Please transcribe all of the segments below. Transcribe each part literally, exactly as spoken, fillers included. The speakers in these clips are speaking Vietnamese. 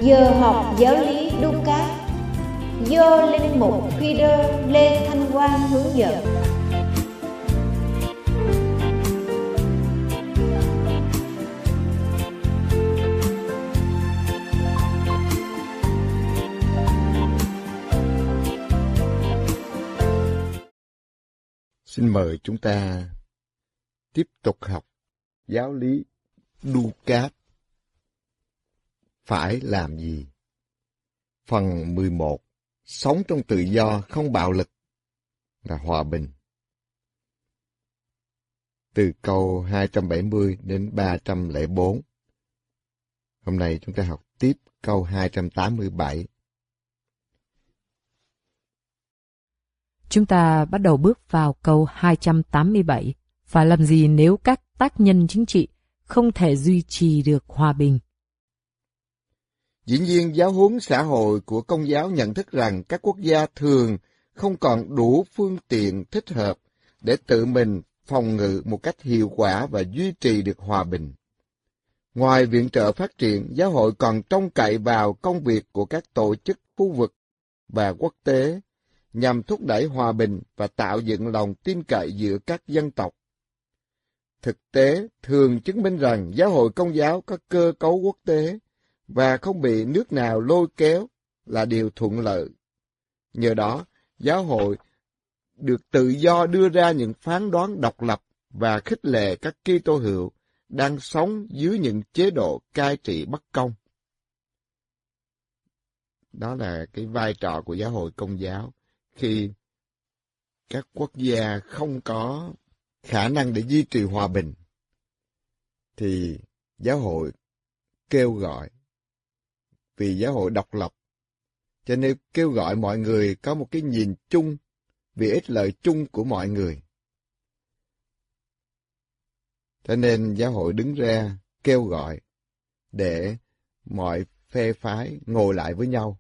Giờ học giáo lý Luca do linh mục Peter Lê Thanh Quang hướng dẫn. Xin mời chúng ta tiếp tục học giáo lý Luca. Phải làm gì? Phần mười một. Sống trong tự do không bạo lực là hòa bình. Từ câu hai trăm bảy mươi đến ba trăm lẻ bốn. Hôm nay chúng ta học tiếp câu hai trăm tám mươi bảy. Chúng ta bắt đầu bước vào câu hai trăm tám mươi bảy. Phải làm gì nếu các tác nhân chính trị không thể duy trì được hòa bình? Dĩ nhiên, giáo huấn xã hội của Công giáo nhận thức rằng các quốc gia thường không còn đủ phương tiện thích hợp để tự mình phòng ngự một cách hiệu quả và duy trì được hòa bình. Ngoài viện trợ phát triển, giáo hội còn trông cậy vào công việc của các tổ chức khu vực và quốc tế nhằm thúc đẩy hòa bình và tạo dựng lòng tin cậy giữa các dân tộc. Thực tế thường chứng minh rằng giáo hội Công giáo có cơ cấu quốc tế và không bị nước nào lôi kéo là điều thuận lợi. Nhờ đó, giáo hội được tự do đưa ra những phán đoán độc lập và khích lệ các Kitô hữu đang sống dưới những chế độ cai trị bất công. Đó là cái vai trò của giáo hội Công giáo khi các quốc gia không có khả năng để duy trì hòa bình, thì giáo hội kêu gọi, vì giáo hội độc lập, cho nên kêu gọi mọi người có một cái nhìn chung vì ích lợi chung của mọi người. Cho nên giáo hội đứng ra kêu gọi để mọi phe phái ngồi lại với nhau.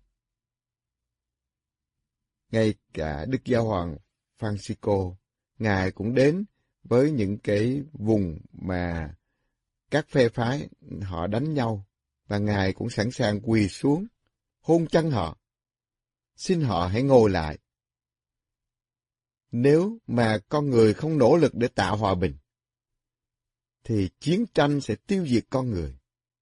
Ngay cả Đức Giáo hoàng Francisco, Ngài cũng đến với những cái vùng mà các phe phái họ đánh nhau, và Ngài cũng sẵn sàng quỳ xuống, hôn chân họ, xin họ hãy ngồi lại. Nếu mà con người không nỗ lực để tạo hòa bình, thì chiến tranh sẽ tiêu diệt con người.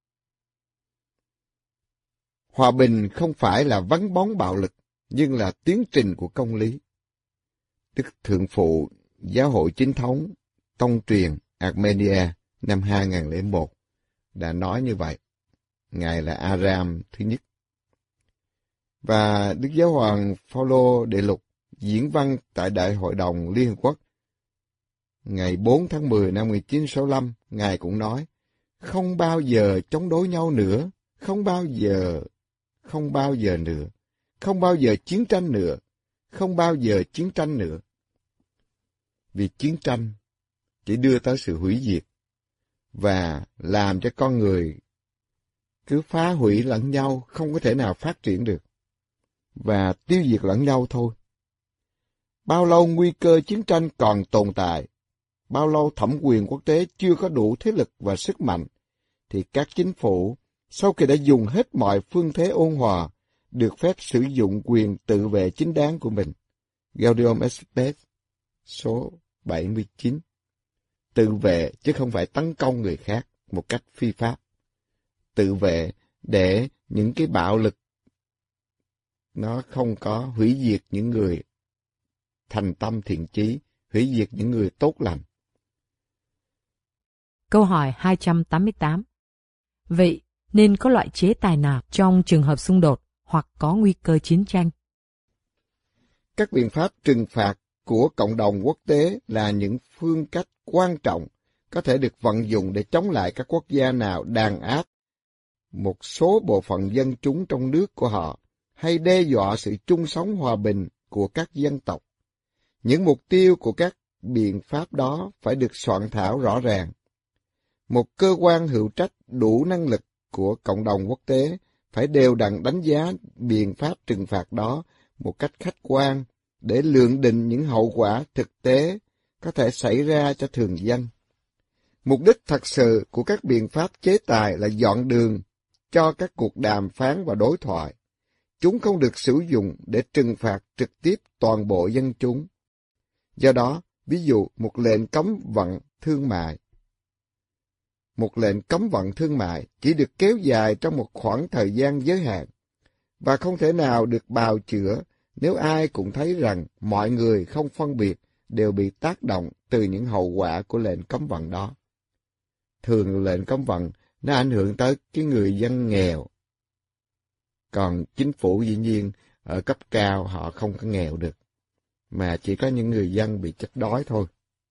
Hòa bình không phải là vắng bóng bạo lực, nhưng là tiến trình của công lý. Đức Thượng phụ Giáo hội Chính thống Tông truyền Armenia năm hai nghìn lẻ một đã nói như vậy. Ngài là Aram thứ nhất. Và Đức Giáo hoàng Phaolô Đệ Lục diễn văn tại Đại hội đồng Liên Hợp Quốc ngày bốn tháng mười năm một nghìn chín trăm sáu mươi lăm, Ngài cũng nói, không bao giờ chống đối nhau nữa, không bao giờ, không bao giờ nữa, không bao giờ chiến tranh nữa, không bao giờ chiến tranh nữa. Vì chiến tranh chỉ đưa tới sự hủy diệt và làm cho con người cứ phá hủy lẫn nhau, không có thể nào phát triển được và tiêu diệt lẫn nhau thôi. Bao lâu nguy cơ chiến tranh còn tồn tại, bao lâu thẩm quyền quốc tế chưa có đủ thế lực và sức mạnh, thì các chính phủ, sau khi đã dùng hết mọi phương thế ôn hòa, được phép sử dụng quyền tự vệ chính đáng của mình. Gaudium et Spes, số bảy mươi chín. Tự vệ chứ không phải tấn công người khác một cách phi pháp. Tự vệ để những cái bạo lực nó không có hủy diệt những người thành tâm thiện chí, hủy diệt những người tốt lành. Câu hỏi hai trăm tám mươi tám. Vậy nên có loại chế tài nào trong trường hợp xung đột hoặc có nguy cơ chiến tranh? Các biện pháp trừng phạt của cộng đồng quốc tế là những phương cách quan trọng có thể được vận dụng để chống lại các quốc gia nào đàn áp một số bộ phận dân chúng trong nước của họ, hay đe dọa sự chung sống hòa bình của các dân tộc. Những mục tiêu của các biện pháp đó phải được soạn thảo rõ ràng. Một cơ quan hữu trách đủ năng lực của cộng đồng quốc tế phải đều đặn đánh giá biện pháp trừng phạt đó một cách khách quan để lượng định những hậu quả thực tế có thể xảy ra cho thường dân. Mục đích thật sự của các biện pháp chế tài là dọn đường cho các cuộc đàm phán và đối thoại. Chúng không được sử dụng để trừng phạt trực tiếp toàn bộ dân chúng. Do đó, ví dụ một lệnh cấm vận thương mại. Một lệnh cấm vận thương mại chỉ được kéo dài trong một khoảng thời gian giới hạn, và không thể nào được bào chữa nếu ai cũng thấy rằng mọi người không phân biệt đều bị tác động từ những hậu quả của lệnh cấm vận đó. Thường lệnh cấm vận nó ảnh hưởng tới cái người dân nghèo. Còn chính phủ dĩ nhiên ở cấp cao họ không có nghèo được, mà chỉ có những người dân bị chết đói thôi.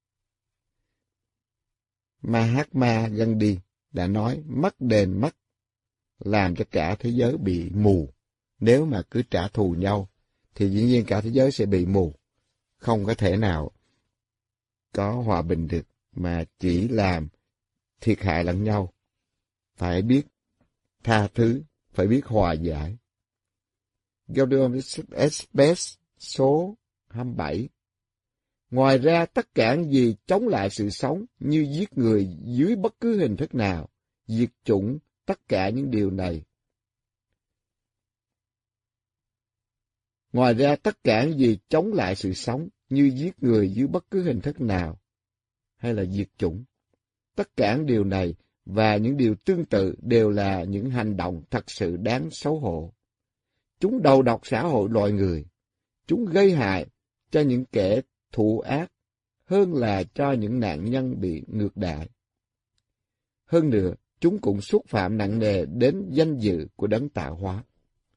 Mahatma Gandhi đã nói mất đền mất, làm cho cả thế giới bị mù. Nếu mà cứ trả thù nhau, thì dĩ nhiên cả thế giới sẽ bị mù. Không có thể nào có hòa bình được, mà chỉ làm thiệt hại lẫn nhau. Phải biết tha thứ, phải biết hòa giải. Gaudium et Spes số hai mươi bảy. Ngoài ra, tất cả những gì chống lại sự sống như giết người dưới bất cứ hình thức nào, diệt chủng, tất cả những điều này. Ngoài ra, tất cả những gì chống lại sự sống như giết người dưới bất cứ hình thức nào, hay là diệt chủng, tất cả những điều này và những điều tương tự đều là những hành động thật sự đáng xấu hổ. Chúng đầu độc xã hội loài người. Chúng gây hại cho những kẻ thù ác hơn là cho những nạn nhân bị ngược đãi. Hơn nữa, chúng cũng xúc phạm nặng nề đến danh dự của đấng tạo hóa.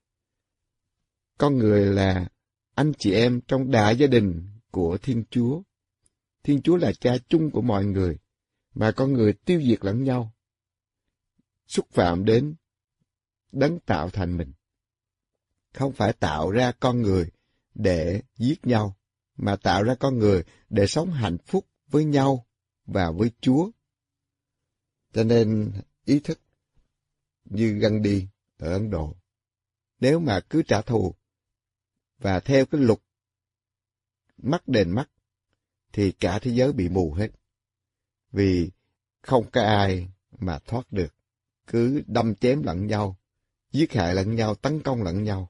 Con người là anh chị em trong đại gia đình của Thiên Chúa. Thiên Chúa là cha chung của mọi người, mà con người tiêu diệt lẫn nhau, xúc phạm đến đấng tạo thành mình. Không phải tạo ra con người để giết nhau, mà tạo ra con người để sống hạnh phúc với nhau và với Chúa. Cho nên ý thức như Gandhi ở Ấn Độ, nếu mà cứ trả thù và theo cái luật mắt đền mắt, thì cả thế giới bị mù hết. Vì không có ai mà thoát được, cứ đâm chém lẫn nhau, giết hại lẫn nhau, tấn công lẫn nhau.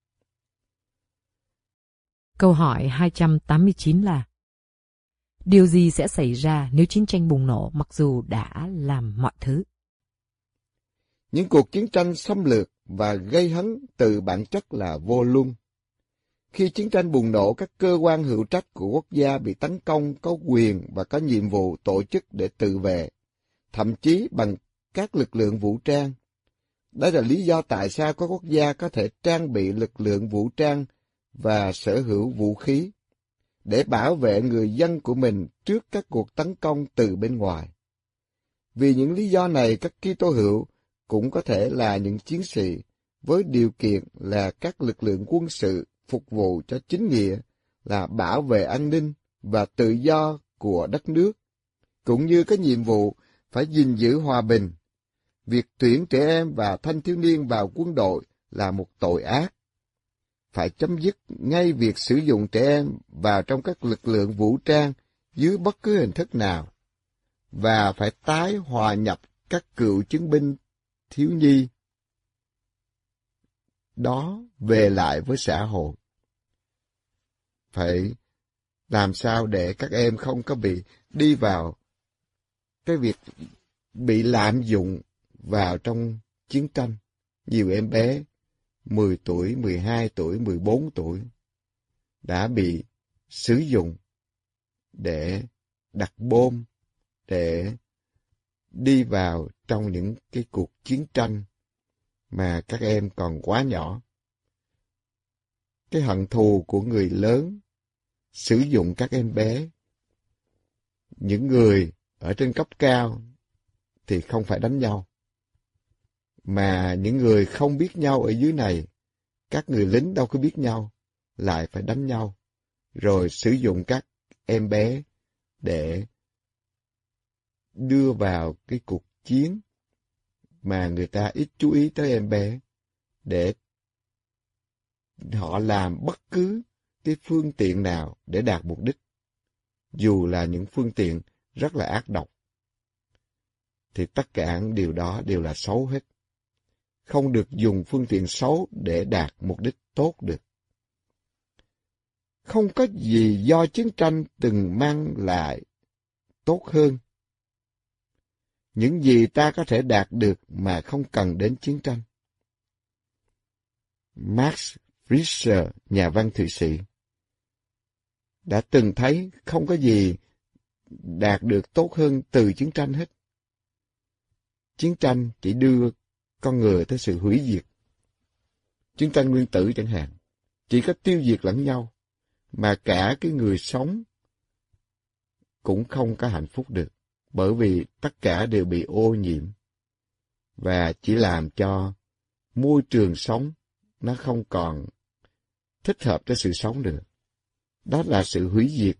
Câu hỏi hai trăm tám mươi chín là: điều gì sẽ xảy ra nếu chiến tranh bùng nổ mặc dù đã làm mọi thứ? Những cuộc chiến tranh xâm lược và gây hấn từ bản chất là vô luân. Khi chiến tranh bùng nổ, các cơ quan hữu trách của quốc gia bị tấn công có quyền và có nhiệm vụ tổ chức để tự vệ, thậm chí bằng các lực lượng vũ trang. Đó là lý do tại sao các quốc gia có thể trang bị lực lượng vũ trang và sở hữu vũ khí để bảo vệ người dân của mình trước các cuộc tấn công từ bên ngoài. Vì những lý do này, các Kitô hữu cũng có thể là những chiến sĩ với điều kiện là các lực lượng quân sự phục vụ cho chính nghĩa là bảo vệ an ninh và tự do của đất nước, cũng như có nhiệm vụ phải gìn giữ hòa bình. Việc tuyển trẻ em và thanh thiếu niên vào quân đội là một tội ác. Phải chấm dứt ngay việc sử dụng trẻ em vào trong các lực lượng vũ trang dưới bất cứ hình thức nào, và phải tái hòa nhập các cựu chiến binh thiếu nhi đó về lại với xã hội. Phải làm sao để các em không có bị đi vào cái việc bị lạm dụng vào trong chiến tranh. Nhiều em bé mười tuổi, mười hai tuổi, mười bốn tuổi đã bị sử dụng để đặt bom, để đi vào trong những cái cuộc chiến tranh mà các em còn quá nhỏ. Cái hận thù của người lớn sử dụng các em bé. Những người ở trên cấp cao thì không phải đánh nhau, mà những người không biết nhau ở dưới này, các người lính đâu có biết nhau, lại phải đánh nhau, rồi sử dụng các em bé để đưa vào cái cuộc chiến mà người ta ít chú ý tới em bé, để họ làm bất cứ cái phương tiện nào để đạt mục đích, dù là những phương tiện rất là ác độc. Thì tất cả điều đó đều là xấu hết. không được dùng phương tiện xấu để đạt mục đích tốt được. Không có gì do chiến tranh từng mang lại tốt hơn. Những gì ta có thể đạt được mà không cần đến chiến tranh. Max Frisch, nhà văn Thụy Sĩ, đã từng thấy không có gì đạt được tốt hơn từ chiến tranh hết. Chiến tranh chỉ đưa con người tới sự hủy diệt. Chiến tranh nguyên tử chẳng hạn, chỉ có tiêu diệt lẫn nhau, mà cả cái người sống cũng không có hạnh phúc được, bởi vì tất cả đều bị ô nhiễm, và chỉ làm cho môi trường sống nó không còn thích hợp cho sự sống được. Đó là sự hủy diệt.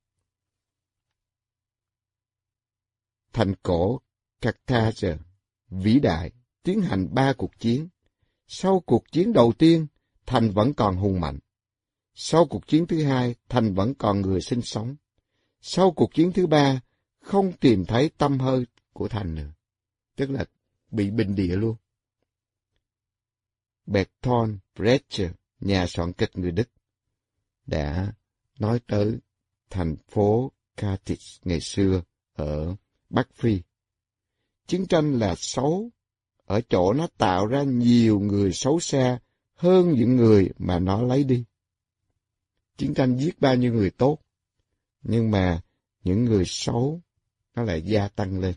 Thành cổ Carthage vĩ đại tiến hành ba cuộc chiến. Sau cuộc chiến đầu tiên, thành vẫn còn hùng mạnh. Sau cuộc chiến thứ hai, thành vẫn còn người sinh sống. Sau cuộc chiến thứ ba, không tìm thấy tăm hơi của thành nữa, tức là bị bình địa luôn. Bertolt Brecht, nhà soạn kịch người Đức, đã nói tới thành phố Carthage ngày xưa ở Bắc Phi. Chiến tranh là xấu, ở chỗ nó tạo ra nhiều người xấu xa hơn những người mà nó lấy đi. Chiến tranh giết bao nhiêu người tốt, nhưng mà những người xấu nó lại gia tăng lên.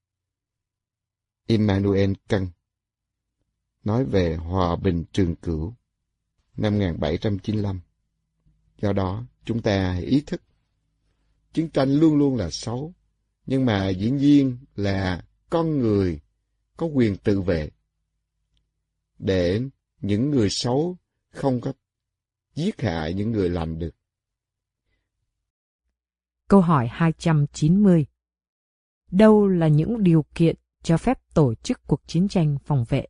Immanuel Kant nói về hòa bình trường cửu năm một nghìn bảy trăm chín mươi lăm. Do đó, chúng ta hãy ý thức, chiến tranh luôn luôn là xấu, nhưng mà dĩ nhiên là con người có quyền tự vệ, để những người xấu không có giết hại những người lành được. Câu hỏi hai trăm chín mươi. Đâu là những điều kiện cho phép tổ chức cuộc chiến tranh phòng vệ?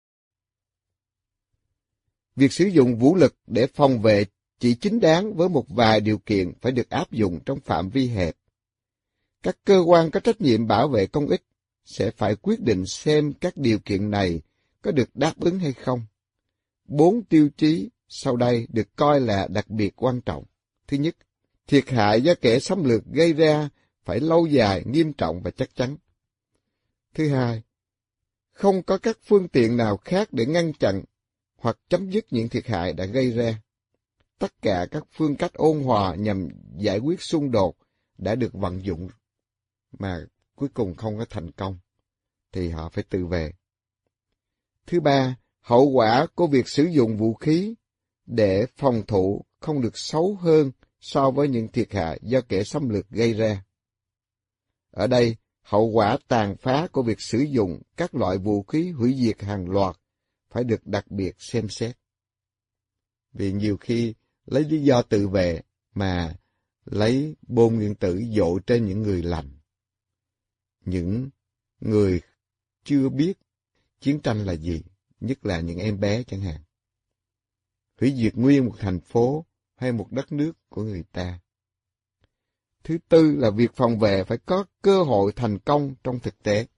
Việc sử dụng vũ lực để phòng vệ chỉ chính đáng với một vài điều kiện phải được áp dụng trong phạm vi hẹp. Các cơ quan có trách nhiệm bảo vệ công ích sẽ phải quyết định xem các điều kiện này có được đáp ứng hay không. Bốn tiêu chí sau đây được coi là đặc biệt quan trọng. Thứ nhất, thiệt hại do kẻ xâm lược gây ra phải lâu dài, nghiêm trọng và chắc chắn. Thứ hai, không có các phương tiện nào khác để ngăn chặn hoặc chấm dứt những thiệt hại đã gây ra. Tất cả các phương cách ôn hòa nhằm giải quyết xung đột đã được vận dụng, mà cuối cùng không có thành công, thì họ phải tự vệ. Thứ ba, hậu quả của việc sử dụng vũ khí để phòng thủ không được xấu hơn so với những thiệt hại do kẻ xâm lược gây ra. Ở đây, hậu quả tàn phá của việc sử dụng các loại vũ khí hủy diệt hàng loạt phải được đặc biệt xem xét. Vì nhiều khi lấy lý do tự vệ mà lấy bom nguyên tử dội trên những người lành, những người chưa biết chiến tranh là gì, nhất là những em bé chẳng hạn. Hủy diệt nguyên một thành phố hay một đất nước của người ta. Thứ tư là việc phòng vệ phải có cơ hội thành công trong thực tế.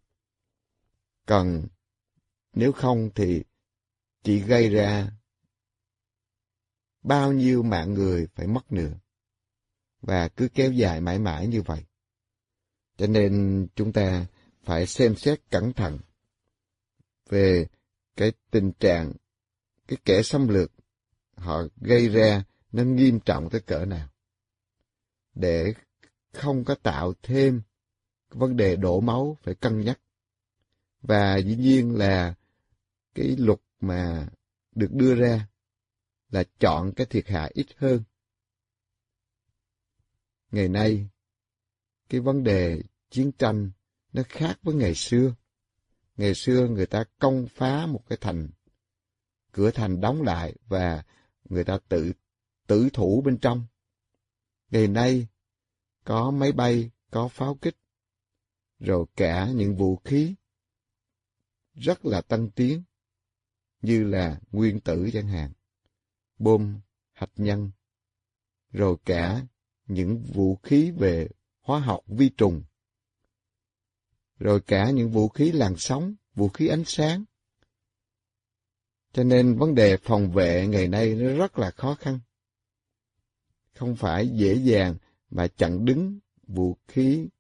Cần, nếu không thì chỉ gây ra bao nhiêu mạng người phải mất nữa, và cứ kéo dài mãi mãi như vậy. Cho nên chúng ta phải xem xét cẩn thận về cái tình trạng cái kẻ xâm lược họ gây ra nó nghiêm trọng tới cỡ nào, để không có tạo thêm vấn đề đổ máu phải cân nhắc. Và dĩ nhiên là cái luật mà được đưa ra là chọn cái thiệt hại ít hơn. Ngày nay, cái vấn đề chiến tranh nó khác với ngày xưa. Ngày xưa người ta công phá một cái thành, cửa thành đóng lại và người ta tự tử thủ bên trong. Ngày nay, có máy bay, có pháo kích, rồi cả những vũ khí rất là tân tiến, như là nguyên tử chẳng hạn, bom hạt nhân, rồi cả những vũ khí về hóa học vi trùng, rồi cả những vũ khí làn sóng, vũ khí ánh sáng, Cho nên vấn đề phòng vệ ngày nay nó rất là khó khăn. Không phải dễ dàng mà chặn đứng vũ khí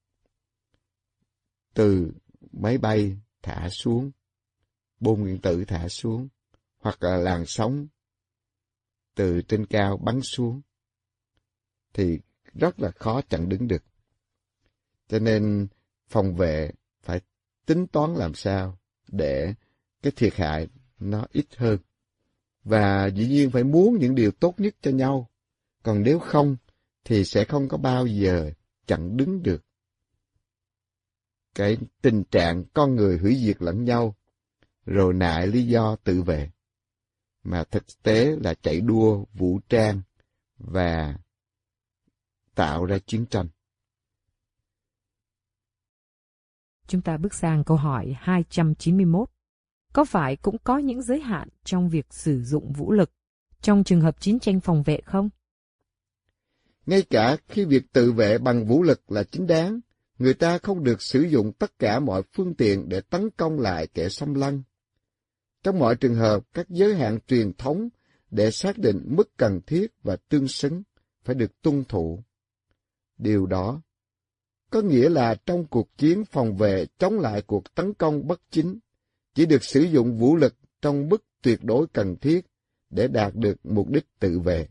từ máy bay thả xuống, bom nguyên tử thả xuống, hoặc là làn sóng từ trên cao bắn xuống, thì rất là khó chặn đứng được. Cho nên phòng vệ phải tính toán làm sao để cái thiệt hại nó ít hơn. Và dĩ nhiên phải muốn những điều tốt nhất cho nhau. Còn nếu không, thì sẽ không có bao giờ chặn đứng được cái tình trạng con người hủy diệt lẫn nhau, rồi nại lý do tự vệ. Mà thực tế là chạy đua vũ trang và tạo ra chiến tranh. Chúng ta bước sang câu hỏi hai trăm chín mươi mốt. Có phải cũng có những giới hạn trong việc sử dụng vũ lực trong trường hợp chiến tranh phòng vệ không? Ngay cả khi việc tự vệ bằng vũ lực là chính đáng, người ta không được sử dụng tất cả mọi phương tiện để tấn công lại kẻ xâm lăng. Trong mọi trường hợp, các giới hạn truyền thống để xác định mức cần thiết và tương xứng phải được tuân thủ. Điều đó có nghĩa là trong cuộc chiến phòng vệ chống lại cuộc tấn công bất chính, chỉ được sử dụng vũ lực trong mức tuyệt đối cần thiết để đạt được mục đích tự vệ.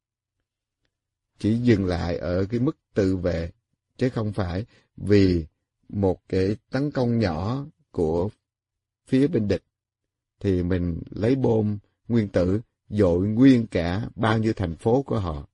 Chỉ dừng lại ở cái mức tự vệ, chứ không phải vì một cái tấn công nhỏ của phía bên địch thì mình lấy bom nguyên tử dội nguyên cả bao nhiêu thành phố của họ.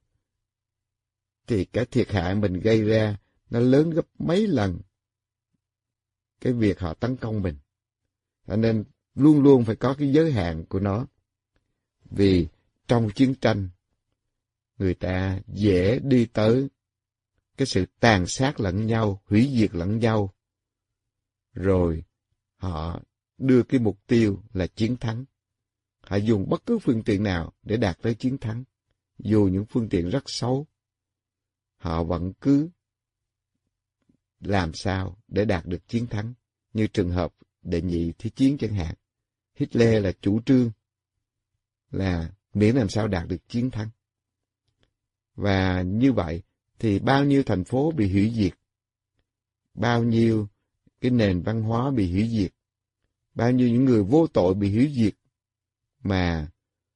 Thì cái thiệt hại mình gây ra nó lớn gấp mấy lần cái việc họ tấn công mình. Cho nên luôn luôn phải có cái giới hạn của nó. Vì trong chiến tranh, người ta dễ đi tới cái sự tàn sát lẫn nhau, hủy diệt lẫn nhau. Rồi họ đưa cái mục tiêu là chiến thắng. Họ dùng bất cứ phương tiện nào để đạt tới chiến thắng. Dù những phương tiện rất xấu, họ vẫn cứ làm sao để đạt được chiến thắng. Như trường hợp đệ nhị thế chiến chẳng hạn. Hitler là chủ trương là miễn làm sao đạt được chiến thắng. Và như vậy thì bao nhiêu thành phố bị hủy diệt, bao nhiêu cái nền văn hóa bị hủy diệt, bao nhiêu những người vô tội bị hủy diệt, mà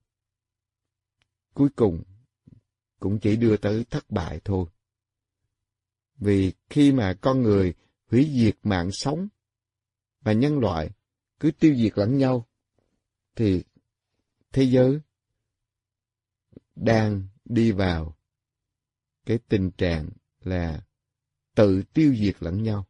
cuối cùng cũng chỉ đưa tới thất bại thôi. Vì khi mà con người hủy diệt mạng sống và nhân loại cứ tiêu diệt lẫn nhau, thì thế giới đang đi vào cái tình trạng là tự tiêu diệt lẫn nhau.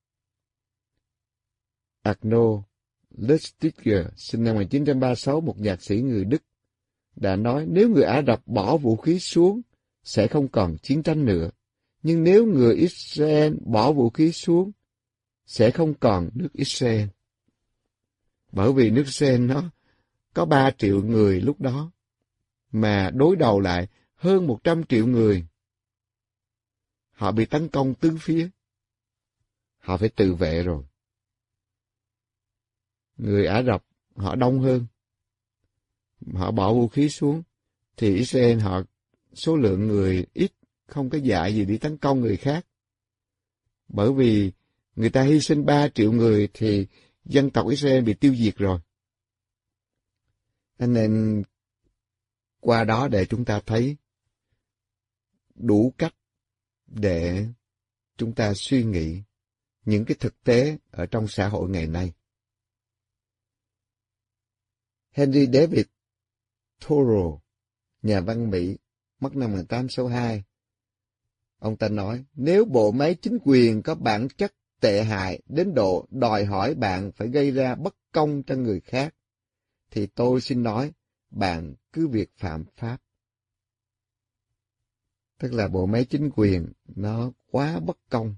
Arno Lustiger, sinh năm một nghìn chín trăm ba mươi sáu, một nhạc sĩ người Đức, đã nói nếu người Ả Rập bỏ vũ khí xuống, sẽ không còn chiến tranh nữa. Nhưng nếu người Israel bỏ vũ khí xuống, sẽ không còn nước Israel. Bởi vì nước Israel nó có ba triệu người lúc đó, mà đối đầu lại hơn một trăm triệu người. Họ bị tấn công tứ phía. Họ phải tự vệ rồi. Người Ả Rập họ đông hơn. Họ bỏ vũ khí xuống, thì Israel họ số lượng người ít, không có dại gì đi tấn công người khác. Bởi vì người ta hy sinh ba triệu người thì dân tộc Israel bị tiêu diệt rồi. Cho nên qua đó để chúng ta thấy đủ cách để chúng ta suy nghĩ những cái thực tế ở trong xã hội ngày nay. Henry David Thoreau, nhà văn Mỹ, mất năm một nghìn tám trăm sáu mươi hai. Ông ta nói, nếu bộ máy chính quyền có bản chất tệ hại đến độ đòi hỏi bạn phải gây ra bất công cho người khác, thì tôi xin nói, bạn cứ việc phạm pháp. Tức là bộ máy chính quyền nó quá bất công.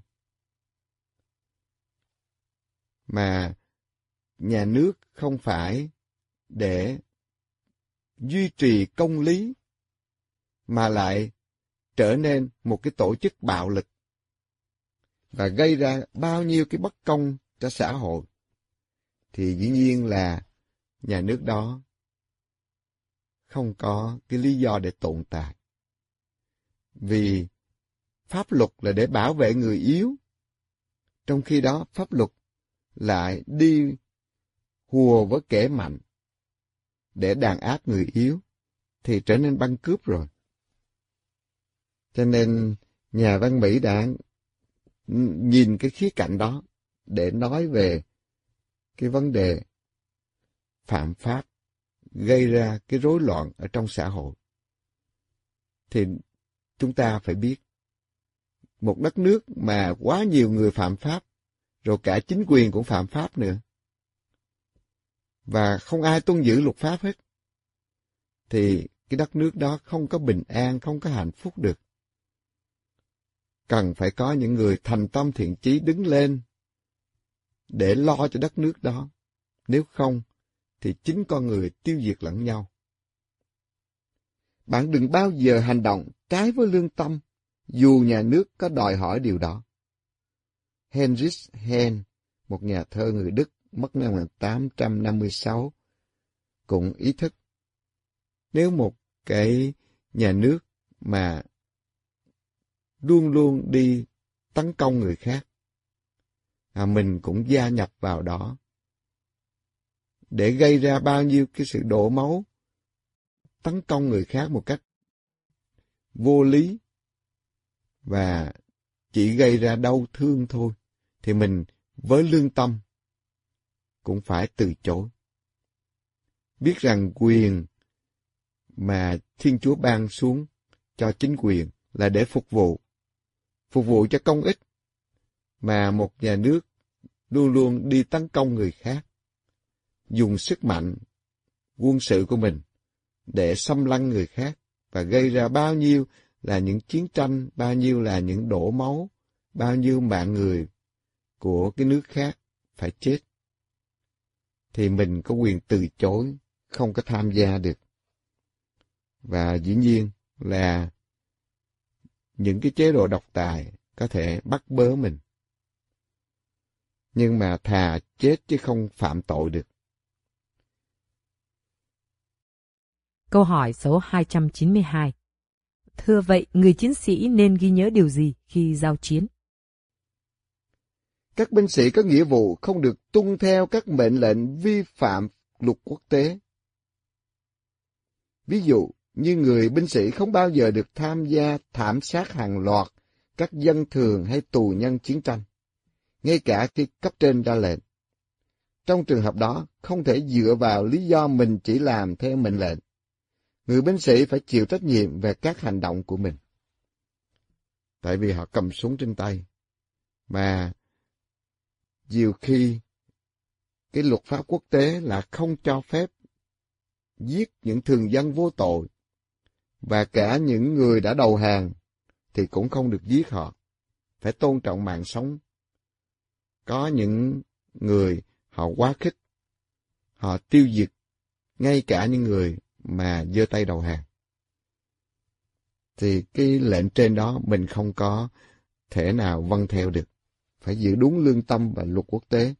Mà nhà nước không phải để duy trì công lý, mà lại trở nên một cái tổ chức bạo lực và gây ra bao nhiêu cái bất công cho xã hội, thì dĩ nhiên là nhà nước đó không có cái lý do để tồn tại. Vì pháp luật là để bảo vệ người yếu, trong khi đó pháp luật lại đi hùa với kẻ mạnh để đàn áp người yếu, thì trở nên băng cướp rồi. Cho nên nhà văn Mỹ đã nhìn cái khía cạnh đó để nói về cái vấn đề phạm pháp gây ra cái rối loạn ở trong xã hội. Thì chúng ta phải biết, một đất nước mà quá nhiều người phạm pháp, rồi cả chính quyền cũng phạm pháp nữa, và không ai tuân giữ luật pháp hết, thì cái đất nước đó không có bình an, không có hạnh phúc được. Cần phải có những người thành tâm thiện chí đứng lên để lo cho đất nước đó. Nếu không, thì chính con người tiêu diệt lẫn nhau. Bạn đừng bao giờ hành động trái với lương tâm, dù nhà nước có đòi hỏi điều đó. Heinrich Heine, một nhà thơ người Đức mất năm một nghìn tám trăm năm mươi sáu, cũng ý thức, nếu một cái nhà nước mà luôn luôn đi tấn công người khác, à, mình cũng gia nhập vào đó để gây ra bao nhiêu cái sự đổ máu, tấn công người khác một cách vô lý và chỉ gây ra đau thương thôi, thì mình với lương tâm cũng phải từ chối. Biết rằng quyền mà Thiên Chúa ban xuống cho chính quyền là để phục vụ, phục vụ cho công ích, mà một nhà nước luôn luôn đi tấn công người khác, dùng sức mạnh quân sự của mình để xâm lăng người khác và gây ra bao nhiêu là những chiến tranh, bao nhiêu là những đổ máu, bao nhiêu mạng người của cái nước khác phải chết, thì mình có quyền từ chối, không có tham gia được. Và dĩ nhiên là những cái chế độ độc tài có thể bắt bớ mình, nhưng mà thà chết chứ không phạm tội được. Câu hỏi số hai trăm chín mươi hai. Thưa vậy, người chiến sĩ nên ghi nhớ điều gì khi giao chiến? Các binh sĩ có nghĩa vụ không được tuân theo các mệnh lệnh vi phạm luật quốc tế. Ví dụ như người binh sĩ không bao giờ được tham gia thảm sát hàng loạt các dân thường hay tù nhân chiến tranh, ngay cả khi cấp trên ra lệnh. Trong trường hợp đó, không thể dựa vào lý do mình chỉ làm theo mệnh lệnh. Người binh sĩ phải chịu trách nhiệm về các hành động của mình. Tại vì họ cầm súng trên tay, mà nhiều khi cái luật pháp quốc tế là không cho phép giết những thường dân vô tội, và cả những người đã đầu hàng thì cũng không được giết họ, phải tôn trọng mạng sống. Có những người họ quá khích, họ tiêu diệt ngay cả những người mà giơ tay đầu hàng. Thì cái lệnh trên đó mình không có thể nào vâng theo được, phải giữ đúng lương tâm và luật quốc tế.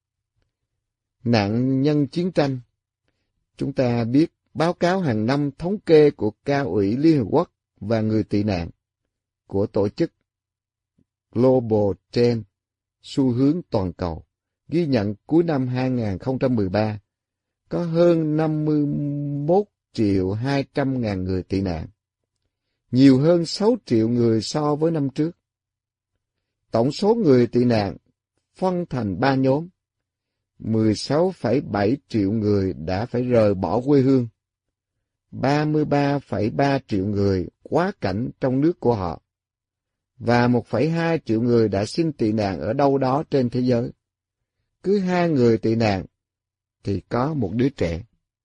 Nạn nhân chiến tranh, chúng ta biết báo cáo hàng năm thống kê của Cao ủy Liên Hợp Quốc và người tị nạn của tổ chức Global Trend, xu hướng toàn cầu, ghi nhận cuối năm hai không một ba có hơn năm mươi mốt triệu hai trăm ngàn người tị nạn, nhiều hơn sáu triệu người so với năm trước. Tổng số người tị nạn phân thành ba nhóm, mười sáu phẩy bảy triệu người đã phải rời bỏ quê hương, ba mươi ba phẩy ba triệu người quá cảnh trong nước của họ, và một phẩy hai triệu người đã xin tị nạn ở đâu đó trên thế giới. Cứ hai người tị nạn thì có một đứa trẻ.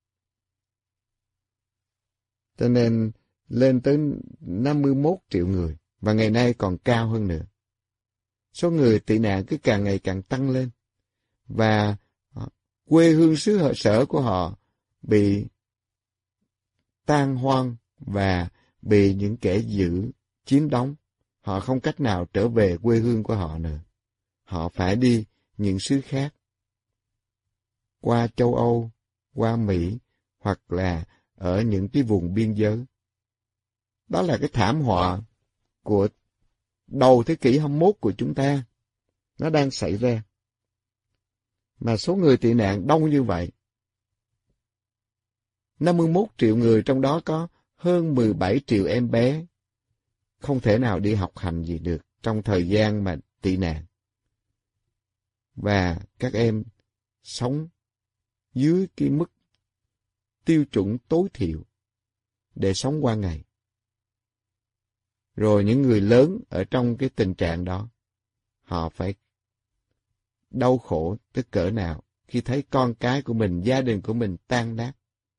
Cho nên lên tới năm mươi mốt triệu người, và ngày nay còn cao hơn nữa. Số người tị nạn cứ càng ngày càng tăng lên, và quê hương xứ sở của họ bị tan hoang và bị những kẻ giữ chiếm đóng. Họ không cách nào trở về quê hương của họ nữa. Họ phải đi những xứ khác, qua châu Âu, qua Mỹ hoặc là ở những cái vùng biên giới. Đó là cái thảm họa của đầu thế kỷ hai mươi mốt của chúng ta. Nó đang xảy ra. Mà số người tị nạn đông như vậy. năm mươi mốt triệu người, trong đó có hơn mười bảy triệu em bé không thể nào đi học hành gì được trong thời gian mà tị nạn. Và các em sống dưới cái mức tiêu chuẩn tối thiểu để sống qua ngày. Rồi những người lớn ở trong cái tình trạng đó, họ phải đau khổ tới cỡ nào khi thấy con cái của mình, gia đình của mình tan nát.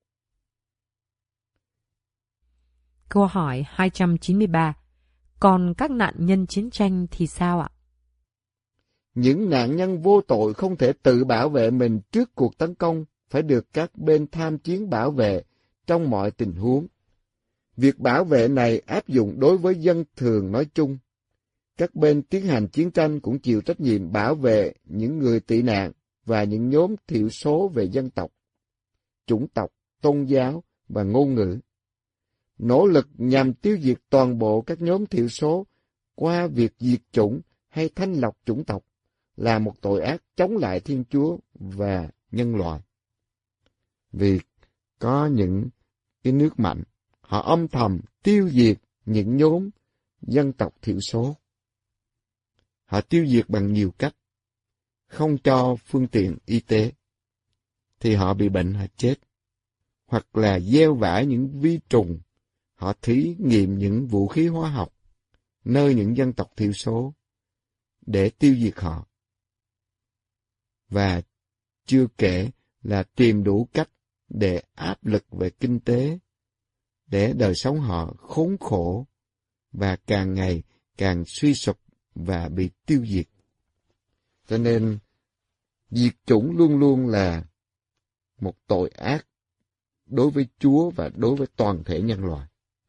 Câu hỏi hai trăm chín mươi ba. Còn các nạn nhân chiến tranh thì sao ạ? Những nạn nhân vô tội không thể tự bảo vệ mình trước cuộc tấn công, phải được các bên tham chiến bảo vệ trong mọi tình huống. Việc bảo vệ này áp dụng đối với dân thường nói chung. Các bên tiến hành chiến tranh cũng chịu trách nhiệm bảo vệ những người tị nạn và những nhóm thiểu số về dân tộc, chủng tộc, tôn giáo và ngôn ngữ. Nỗ lực nhằm tiêu diệt toàn bộ các nhóm thiểu số qua việc diệt chủng hay thanh lọc chủng tộc là một tội ác chống lại Thiên Chúa và nhân loại. Vì có những cái nước mạnh, họ âm thầm tiêu diệt những nhóm dân tộc thiểu số. Họ tiêu diệt bằng nhiều cách, không cho phương tiện y tế, thì họ bị bệnh họ chết. Hoặc là gieo vãi những vi trùng, họ thí nghiệm những vũ khí hóa học nơi những dân tộc thiểu số để tiêu diệt họ. Và chưa kể là tìm đủ cách để áp lực về kinh tế, để đời sống họ khốn khổ và càng ngày càng suy sụp và bị tiêu diệt. Cho nên, diệt chủng luôn luôn là một tội ác đối với Chúa và đối với toàn thể nhân loại.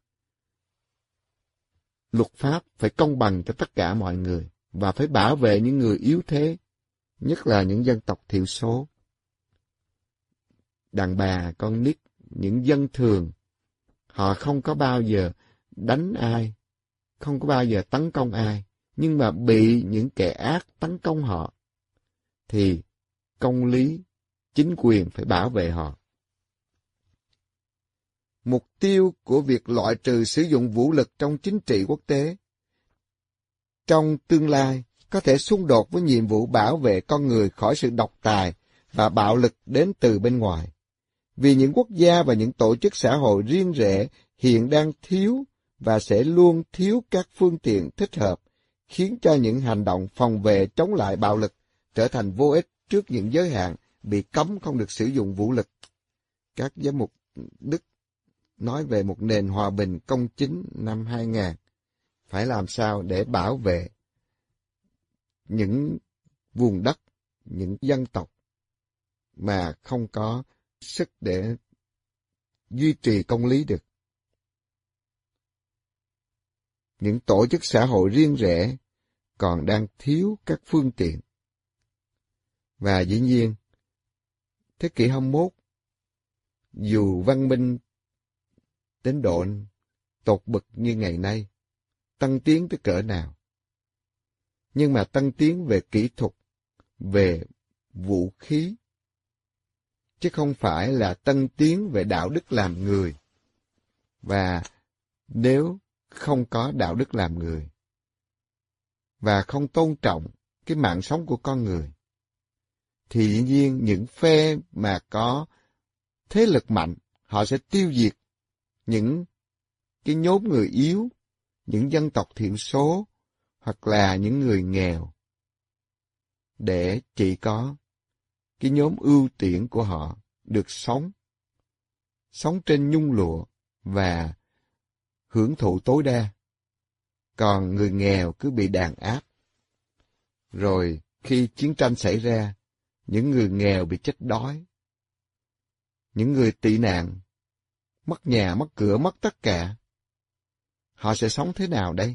Luật pháp phải công bằng cho tất cả mọi người và phải bảo vệ những người yếu thế, nhất là những dân tộc thiểu số. Đàn bà, con nít, những dân thường, họ không có bao giờ đánh ai, không có bao giờ tấn công ai, nhưng mà bị những kẻ ác tấn công họ, thì công lý, chính quyền phải bảo vệ họ. Mục tiêu của việc loại trừ sử dụng vũ lực trong chính trị quốc tế trong tương lai có thể xung đột với nhiệm vụ bảo vệ con người khỏi sự độc tài và bạo lực đến từ bên ngoài. Vì những quốc gia và những tổ chức xã hội riêng rẽ hiện đang thiếu và sẽ luôn thiếu các phương tiện thích hợp, khiến cho những hành động phòng vệ chống lại bạo lực trở thành vô ích trước những giới hạn bị cấm không được sử dụng vũ lực. Các giám mục Đức nói về một nền hòa bình công chính năm hai nghìn, phải làm sao để bảo vệ những vùng đất, những dân tộc mà không có sức để duy trì công lý được. Những tổ chức xã hội riêng rẽ còn đang thiếu các phương tiện. Và dĩ nhiên, thế kỷ hai mươi mốt, dù văn minh đến độ tột bậc như ngày nay, tăng tiến tới cỡ nào, nhưng mà tăng tiến về kỹ thuật, về vũ khí, chứ không phải là tăng tiến về đạo đức làm người. Và nếu không có đạo đức làm người, và không tôn trọng cái mạng sống của con người, thì dĩ nhiên những phe mà có thế lực mạnh, họ sẽ tiêu diệt những cái nhóm người yếu, những dân tộc thiểu số, hoặc là những người nghèo, để chỉ có cái nhóm ưu tiên của họ được sống, sống trên nhung lụa và hưởng thụ tối đa. Còn người nghèo cứ bị đàn áp. Rồi khi chiến tranh xảy ra, những người nghèo bị chết đói. Những người tị nạn, mất nhà, mất cửa, mất tất cả. Họ sẽ sống thế nào đây?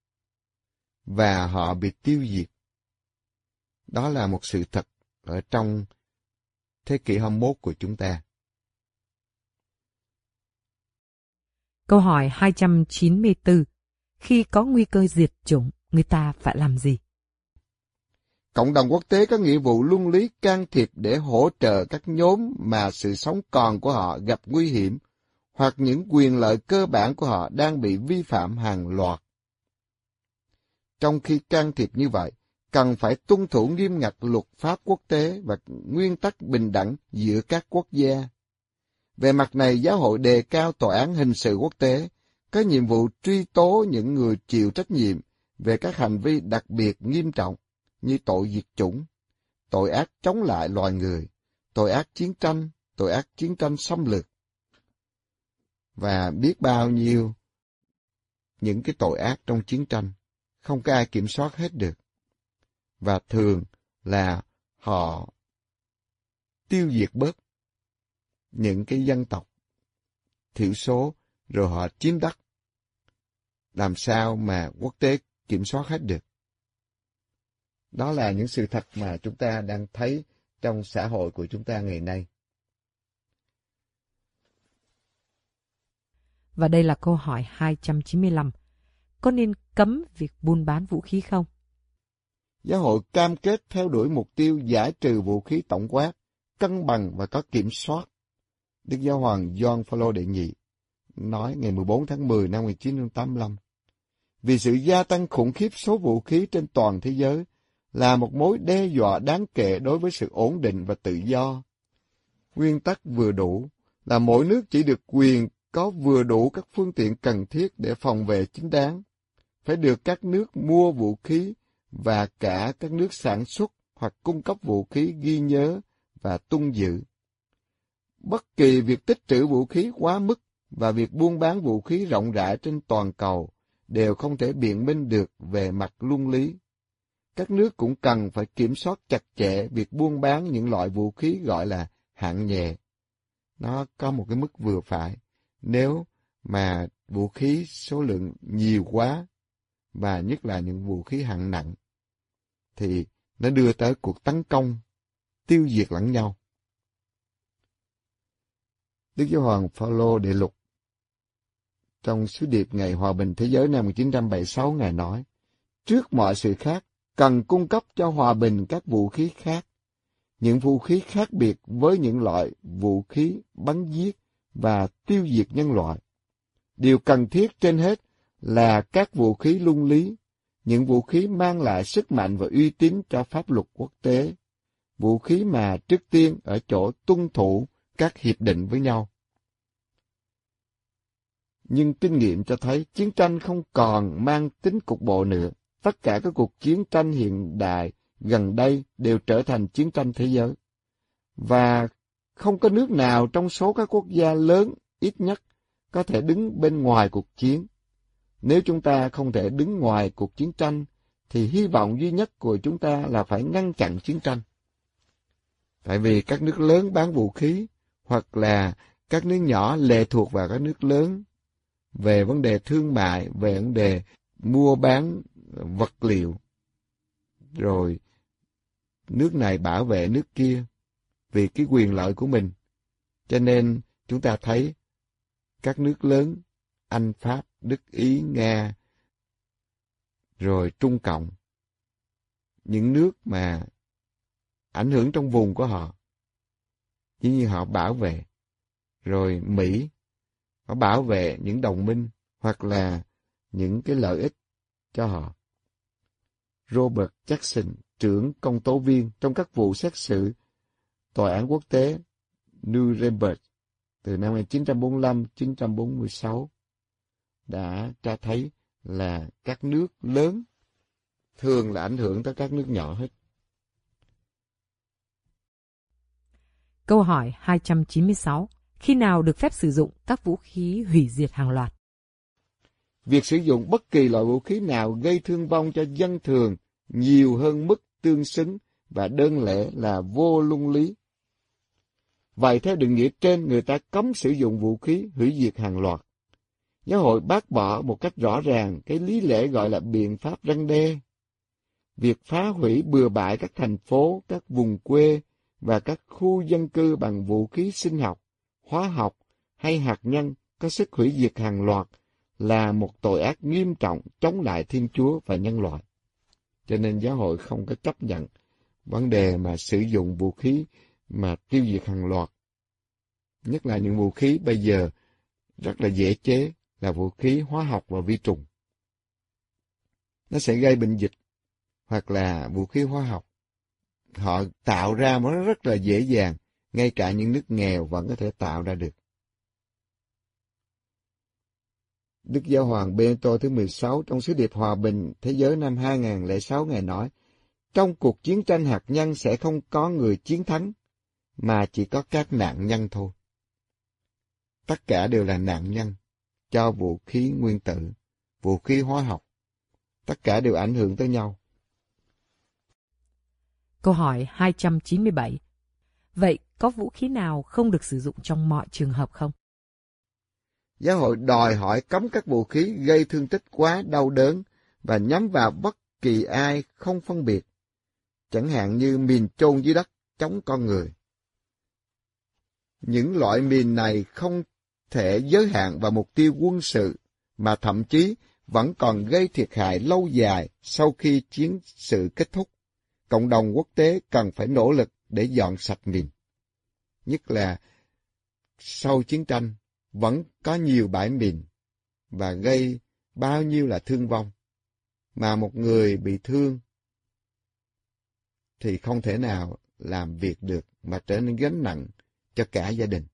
Và họ bị tiêu diệt. Đó là một sự thật ở trong thế kỷ hai mươi mốt của chúng ta. Câu hỏi hai trăm chín mươi tư. Khi có nguy cơ diệt chủng, người ta phải làm gì? Cộng đồng quốc tế có nghĩa vụ luân lý can thiệp để hỗ trợ các nhóm mà sự sống còn của họ gặp nguy hiểm, hoặc những quyền lợi cơ bản của họ đang bị vi phạm hàng loạt. Trong khi can thiệp như vậy, cần phải tuân thủ nghiêm ngặt luật pháp quốc tế và nguyên tắc bình đẳng giữa các quốc gia. Về mặt này, giáo hội đề cao tòa án hình sự quốc tế, có nhiệm vụ truy tố những người chịu trách nhiệm về các hành vi đặc biệt nghiêm trọng như tội diệt chủng, tội ác chống lại loài người, tội ác chiến tranh, tội ác chiến tranh xâm lược, và biết bao nhiêu những cái tội ác trong chiến tranh, không có ai kiểm soát hết được. Và thường là họ tiêu diệt bớt những cái dân tộc thiểu số, rồi họ chiếm đất. Làm sao mà quốc tế kiểm soát hết được? Đó là những sự thật mà chúng ta đang thấy trong xã hội của chúng ta ngày nay. Và đây là câu hỏi hai trăm chín mươi lăm. Có nên cấm việc buôn bán vũ khí không? Giáo hội cam kết theo đuổi mục tiêu giải trừ vũ khí tổng quát, cân bằng và có kiểm soát. Đức Giáo hoàng Gioan Phaolô đệ nhị nói ngày mười bốn tháng mười năm một nghìn chín trăm tám mươi lăm, vì sự gia tăng khủng khiếp số vũ khí trên toàn thế giới là một mối đe dọa đáng kể đối với sự ổn định và tự do. Nguyên tắc vừa đủ là mỗi nước chỉ được quyền có vừa đủ các phương tiện cần thiết để phòng vệ chính đáng, phải được các nước mua vũ khí và cả các nước sản xuất hoặc cung cấp vũ khí ghi nhớ và tuân giữ. Bất kỳ việc tích trữ vũ khí quá mức và việc buôn bán vũ khí rộng rãi trên toàn cầu đều không thể biện minh được về mặt luân lý. Các nước cũng cần phải kiểm soát chặt chẽ việc buôn bán những loại vũ khí gọi là hạng nhẹ. Nó có một cái mức vừa phải. Nếu mà vũ khí số lượng nhiều quá, và nhất là những vũ khí hạng nặng, thì nó đưa tới cuộc tấn công, tiêu diệt lẫn nhau. Đức Giáo hoàng Phaolô đệ lục trong sứ điệp Ngày Hòa bình Thế giới năm một nghìn chín trăm bảy mươi sáu, Ngài nói, trước mọi sự khác, cần cung cấp cho hòa bình các vũ khí khác. Những vũ khí khác biệt với những loại vũ khí bắn giết và tiêu diệt nhân loại. Điều cần thiết trên hết là các vũ khí luân lý, những vũ khí mang lại sức mạnh và uy tín cho pháp luật quốc tế, vũ khí mà trước tiên ở chỗ tuân thủ các hiệp định với nhau. Nhưng kinh nghiệm cho thấy chiến tranh không còn mang tính cục bộ nữa. Tất cả các cuộc chiến tranh hiện đại gần đây đều trở thành chiến tranh thế giới. Và không có nước nào trong số các quốc gia lớn ít nhất có thể đứng bên ngoài cuộc chiến. Nếu chúng ta không thể đứng ngoài cuộc chiến tranh, thì hy vọng duy nhất của chúng ta là phải ngăn chặn chiến tranh. Tại vì các nước lớn bán vũ khí, hoặc là các nước nhỏ lệ thuộc vào các nước lớn về vấn đề thương mại, về vấn đề mua bán vật liệu, rồi nước này bảo vệ nước kia vì cái quyền lợi của mình. Cho nên chúng ta thấy các nước lớn, Anh, Pháp, Đức, Ý, Nga, rồi Trung Cộng, những nước mà ảnh hưởng trong vùng của họ, chỉ như họ bảo vệ. Rồi Mỹ, họ bảo vệ những đồng minh hoặc là những cái lợi ích cho họ. Robert Jackson, trưởng công tố viên trong các vụ xét xử Tòa án quốc tế Nuremberg từ năm một nghìn chín trăm bốn mươi lăm đến chín trăm bốn mươi sáu, đã cho thấy là các nước lớn thường là ảnh hưởng tới các nước nhỏ hết. Câu hỏi hai trăm chín mươi sáu. Khi nào được phép sử dụng các vũ khí hủy diệt hàng loạt? Việc sử dụng bất kỳ loại vũ khí nào gây thương vong cho dân thường nhiều hơn mức tương xứng và đơn lẻ là vô luân lý. Vậy theo định nghĩa trên, người ta cấm sử dụng vũ khí hủy diệt hàng loạt. Giáo hội bác bỏ một cách rõ ràng cái lý lẽ gọi là biện pháp răn đe. Việc phá hủy bừa bãi các thành phố, các vùng quê và các khu dân cư bằng vũ khí sinh học, hóa học hay hạt nhân có sức hủy diệt hàng loạt là một tội ác nghiêm trọng chống lại Thiên Chúa và nhân loại. Cho nên giáo hội không có chấp nhận vấn đề mà sử dụng vũ khí mà tiêu diệt hàng loạt. Nhất là những vũ khí bây giờ rất là dễ chế là vũ khí hóa học và vi trùng. Nó sẽ gây bệnh dịch hoặc là vũ khí hóa học. Họ tạo ra nó rất là dễ dàng, ngay cả những nước nghèo vẫn có thể tạo ra được. Đức Giáo hoàng Benedicto thứ mười sáu trong sứ điệp Hòa bình Thế giới năm hai nghìn lẻ sáu Ngài nói, trong cuộc chiến tranh hạt nhân sẽ không có người chiến thắng, mà chỉ có các nạn nhân thôi. Tất cả đều là nạn nhân cho vũ khí nguyên tử, vũ khí hóa học. Tất cả đều ảnh hưởng tới nhau. Câu hỏi hai trăm chín mươi bảy. Vậy có vũ khí nào không được sử dụng trong mọi trường hợp không? Giáo hội đòi hỏi cấm các vũ khí gây thương tích quá đau đớn và nhắm vào bất kỳ ai không phân biệt, chẳng hạn như mìn chôn dưới đất chống con người. Những loại mìn này không thể giới hạn vào mục tiêu quân sự, mà thậm chí vẫn còn gây thiệt hại lâu dài sau khi chiến sự kết thúc. Cộng đồng quốc tế cần phải nỗ lực để dọn sạch mìn. Nhất là sau chiến tranh, vẫn có nhiều bãi mìn và gây bao nhiêu là thương vong. Mà một người bị thương thì không thể nào làm việc được mà trở nên gánh nặng cho cả gia đình.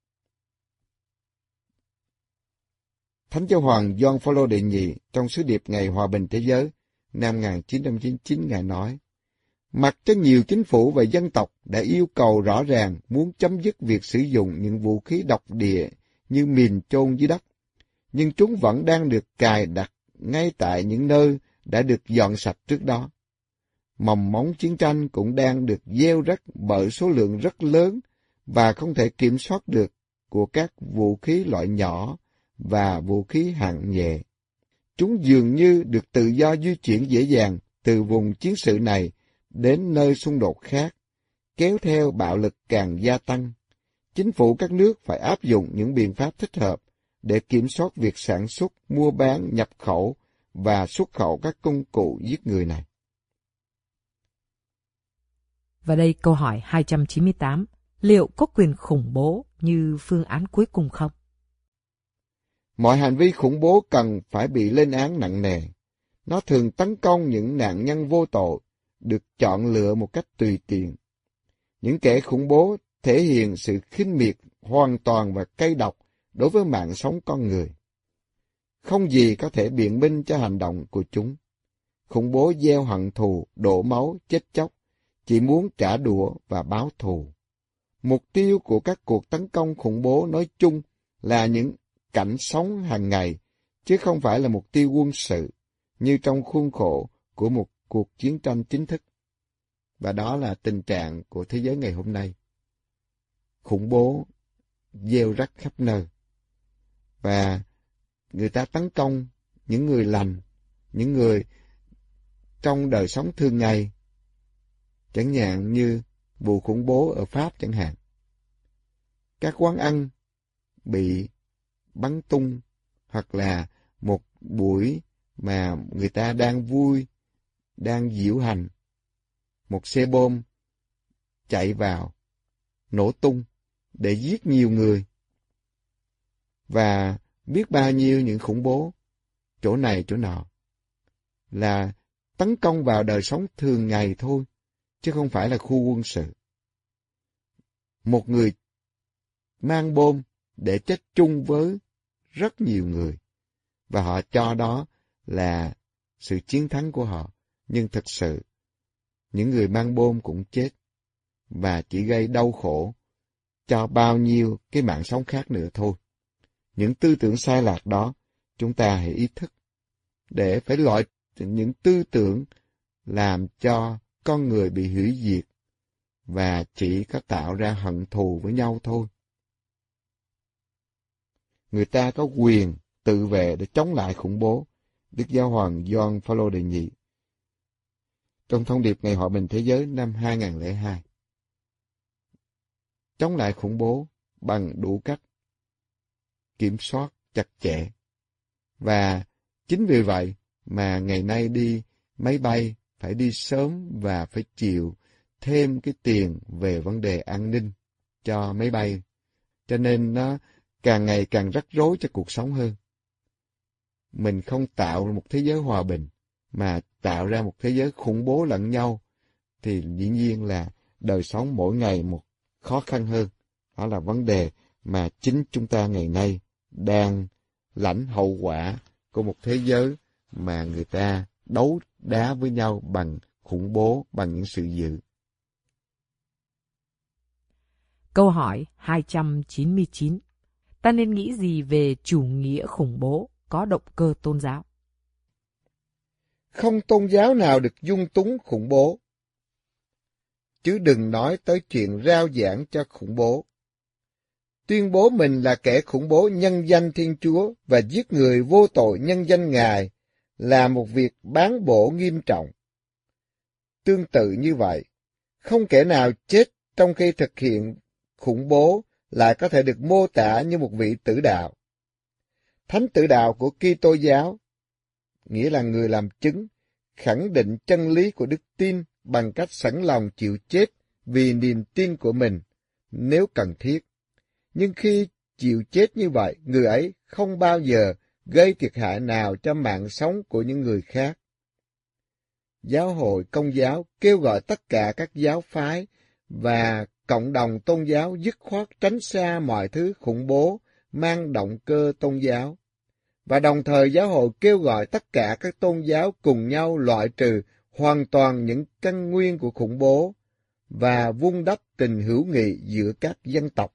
Thánh Giáo hoàng Gioan Phaolô đệ nhị trong sứ điệp Ngày Hòa bình Thế giới năm một nghìn chín trăm chín mươi chín Ngài nói, mặc cho nhiều chính phủ và dân tộc đã yêu cầu rõ ràng muốn chấm dứt việc sử dụng những vũ khí độc địa như mìn chôn dưới đất, nhưng chúng vẫn đang được cài đặt ngay tại những nơi đã được dọn sạch trước đó. Mầm móng chiến tranh cũng đang được gieo rắc bởi số lượng rất lớn và không thể kiểm soát được của các vũ khí loại nhỏ và vũ khí hạng nhẹ. Chúng dường như được tự do di chuyển dễ dàng từ vùng chiến sự này đến nơi xung đột khác, kéo theo bạo lực càng gia tăng. Chính phủ các nước phải áp dụng những biện pháp thích hợp để kiểm soát việc sản xuất, mua bán, nhập khẩu và xuất khẩu các công cụ giết người này. Và đây câu hỏi hai trăm chín mươi tám. Liệu có quyền khủng bố như phương án cuối cùng không? Mọi hành vi khủng bố cần phải bị lên án nặng nề. Nó thường tấn công những nạn nhân vô tội, được chọn lựa một cách tùy tiện. Những kẻ khủng bố thể hiện sự khinh miệt hoàn toàn và cay độc đối với mạng sống con người. Không gì có thể biện minh cho hành động của chúng. Khủng bố gieo hận thù, đổ máu, chết chóc, chỉ muốn trả đũa và báo thù. Mục tiêu của các cuộc tấn công khủng bố nói chung là những cảnh sống hàng ngày, chứ không phải là mục tiêu quân sự, như trong khuôn khổ của một cuộc chiến tranh chính thức. Và đó là tình trạng của thế giới ngày hôm nay. Khủng bố gieo rắc khắp nơi. Và người ta tấn công những người lành, những người trong đời sống thường ngày, chẳng hạn như vụ khủng bố ở Pháp chẳng hạn. Các quán ăn bị bắn tung, hoặc là một buổi mà người ta đang vui, đang diễu hành, một xe bom chạy vào, nổ tung để giết nhiều người. Và biết bao nhiêu những khủng bố, chỗ này chỗ nọ, là tấn công vào đời sống thường ngày thôi, chứ không phải là khu quân sự. Một người mang bom để chết chung với rất nhiều người, và họ cho đó là sự chiến thắng của họ. Nhưng thực sự, những người mang bom cũng chết, và chỉ gây đau khổ cho bao nhiêu cái mạng sống khác nữa thôi. Những tư tưởng sai lạc đó, chúng ta hãy ý thức, để phải loại những tư tưởng làm cho con người bị hủy diệt, và chỉ có tạo ra hận thù với nhau thôi. Người ta có quyền tự vệ để chống lại khủng bố. Đức Giáo hoàng Gioan Phaolô đệ nhị trong thông điệp Ngày Hòa bình Thế giới năm hai nghìn lẻ hai. Chống lại khủng bố bằng đủ cách kiểm soát chặt chẽ. Và chính vì vậy mà ngày nay đi máy bay phải đi sớm và phải chịu thêm cái tiền về vấn đề an ninh cho máy bay. Cho nên nó càng ngày càng rắc rối cho cuộc sống hơn. Mình không tạo một thế giới hòa bình, mà tạo ra một thế giới khủng bố lẫn nhau, thì dĩ nhiên là đời sống mỗi ngày một khó khăn hơn. Đó là vấn đề mà chính chúng ta ngày nay đang lãnh hậu quả của một thế giới mà người ta đấu đá với nhau bằng khủng bố, bằng những sự dữ. Câu hỏi hai trăm chín mươi chín. Ta nên nghĩ gì về chủ nghĩa khủng bố có động cơ tôn giáo? Không tôn giáo nào được dung túng khủng bố, chứ đừng nói tới chuyện rao giảng cho khủng bố. Tuyên bố mình là kẻ khủng bố nhân danh Thiên Chúa và giết người vô tội nhân danh Ngài là một việc bán bổ nghiêm trọng. Tương tự như vậy, không kẻ nào chết trong khi thực hiện khủng bố lại có thể được mô tả như một vị tử đạo. Thánh tử đạo của Kitô giáo, nghĩa là người làm chứng, khẳng định chân lý của đức tin bằng cách sẵn lòng chịu chết vì niềm tin của mình, nếu cần thiết. Nhưng khi chịu chết như vậy, người ấy không bao giờ gây thiệt hại nào cho mạng sống của những người khác. Giáo hội Công giáo kêu gọi tất cả các giáo phái và cộng đồng tôn giáo dứt khoát tránh xa mọi thứ khủng bố mang động cơ tôn giáo. Và đồng thời giáo hội kêu gọi tất cả các tôn giáo cùng nhau loại trừ hoàn toàn những căn nguyên của khủng bố và vun đắp tình hữu nghị giữa các dân tộc.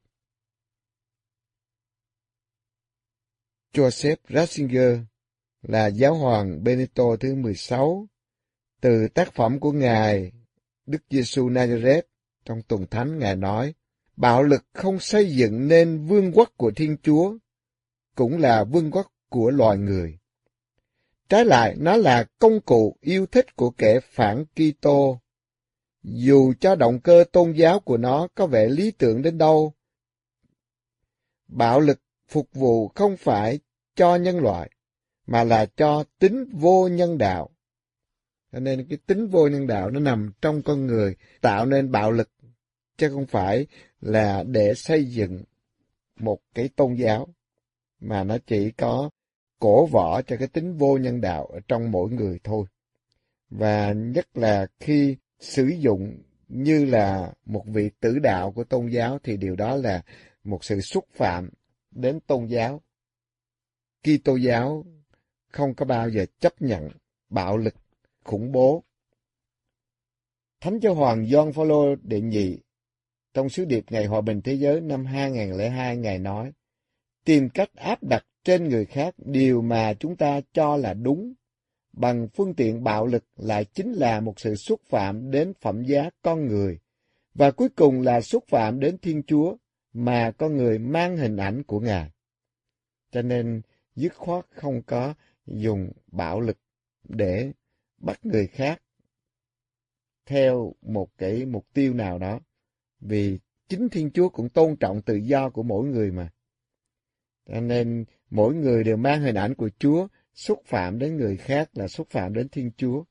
Joseph Ratzinger là giáo hoàng Benedicto thứ mười sáu, từ tác phẩm của Ngài Đức Giêsu Nazareth trong tuần thánh, Ngài nói, bạo lực không xây dựng nên vương quốc của Thiên Chúa, cũng là vương quốc của loài người. Trái lại, nó là công cụ yêu thích của kẻ phản Kitô. Dù cho động cơ tôn giáo của nó có vẻ lý tưởng đến đâu, bạo lực phục vụ không phải cho nhân loại, mà là cho tính vô nhân đạo. Cho nên cái tính vô nhân đạo nó nằm trong con người, tạo nên bạo lực, chứ không phải là để xây dựng một cái tôn giáo, mà nó chỉ có cổ võ cho cái tính vô nhân đạo ở trong mỗi người thôi. Và nhất là khi sử dụng như là một vị tử đạo của tôn giáo, thì điều đó là một sự xúc phạm đến tôn giáo. Kitô giáo không có bao giờ chấp nhận bạo lực, khủng bố. Thánh Giáo hoàng Gioan Phaolô đệ nhị trong sứ điệp Ngày Hòa bình Thế giới năm hai nghìn không trăm lẻ hai, Ngài nói, tìm cách áp đặt trên người khác điều mà chúng ta cho là đúng bằng phương tiện bạo lực lại chính là một sự xúc phạm đến phẩm giá con người, và cuối cùng là xúc phạm đến Thiên Chúa mà con người mang hình ảnh của Ngài. Cho nên dứt khoát không có dùng bạo lực để bắt người khác theo một cái mục tiêu nào đó, vì chính Thiên Chúa cũng tôn trọng tự do của mỗi người mà. Cho nên mỗi người đều mang hình ảnh của Chúa, xúc phạm đến người khác là xúc phạm đến Thiên Chúa.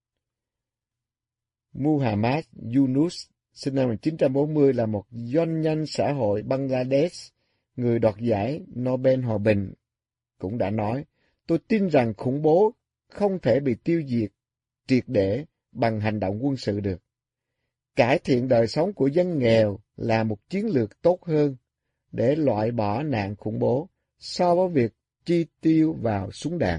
Muhammad Yunus, sinh năm một nghìn chín trăm bốn mươi, là một doanh nhân xã hội Bangladesh, người đoạt giải Nobel Hòa bình, cũng đã nói, tôi tin rằng khủng bố không thể bị tiêu diệt triệt để bằng hành động quân sự được. Cải thiện đời sống của dân nghèo là một chiến lược tốt hơn để loại bỏ nạn khủng bố so với việc chi tiêu vào súng đạn.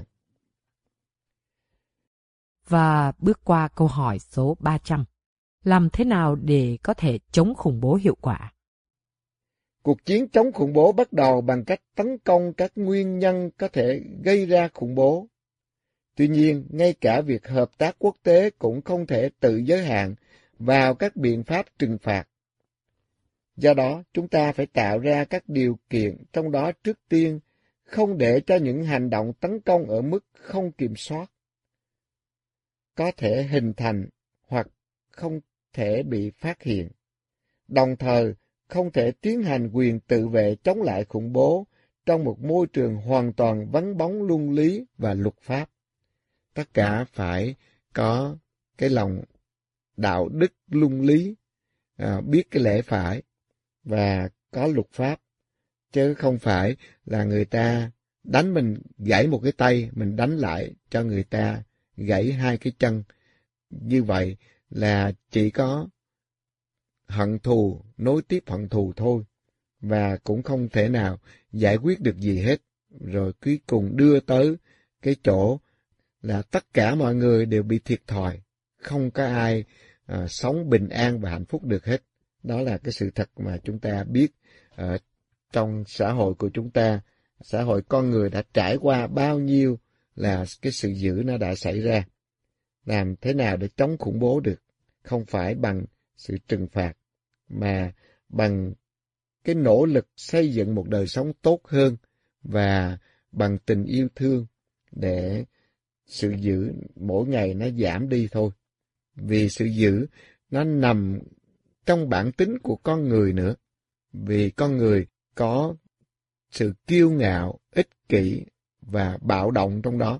Và bước qua câu hỏi số ba trăm. Làm thế nào để có thể chống khủng bố hiệu quả? Cuộc chiến chống khủng bố bắt đầu bằng cách tấn công các nguyên nhân có thể gây ra khủng bố. Tuy nhiên, ngay cả việc hợp tác quốc tế cũng không thể tự giới hạn vào các biện pháp trừng phạt. Do đó, chúng ta phải tạo ra các điều kiện, trong đó trước tiên, không để cho những hành động tấn công ở mức không kiểm soát có thể hình thành hoặc không thể bị phát hiện. Đồng thời, không thể tiến hành quyền tự vệ chống lại khủng bố trong một môi trường hoàn toàn vắng bóng luân lý và luật pháp. Tất cả phải có cái lòng đạo đức luân lý, à, biết cái lẽ phải và có luật pháp, chứ không phải là người ta đánh mình gãy một cái tay, mình đánh lại cho người ta gãy hai cái chân. Như vậy là chỉ có hận thù, nối tiếp hận thù thôi, và cũng không thể nào giải quyết được gì hết. Rồi cuối cùng đưa tới cái chỗ là tất cả mọi người đều bị thiệt thòi, không có ai à, sống bình an và hạnh phúc được hết. Đó là cái sự thật mà chúng ta biết ở trong xã hội của chúng ta. Xã hội con người đã trải qua bao nhiêu là cái sự dữ nó đã xảy ra. Làm thế nào để chống khủng bố được? Không phải bằng sự trừng phạt, mà bằng cái nỗ lực xây dựng một đời sống tốt hơn và bằng tình yêu thương để sự dữ mỗi ngày nó giảm đi thôi. Vì sự dữ nó nằm trong bản tính của con người nữa. Vì con người có sự kiêu ngạo, ích kỷ và bạo động trong đó.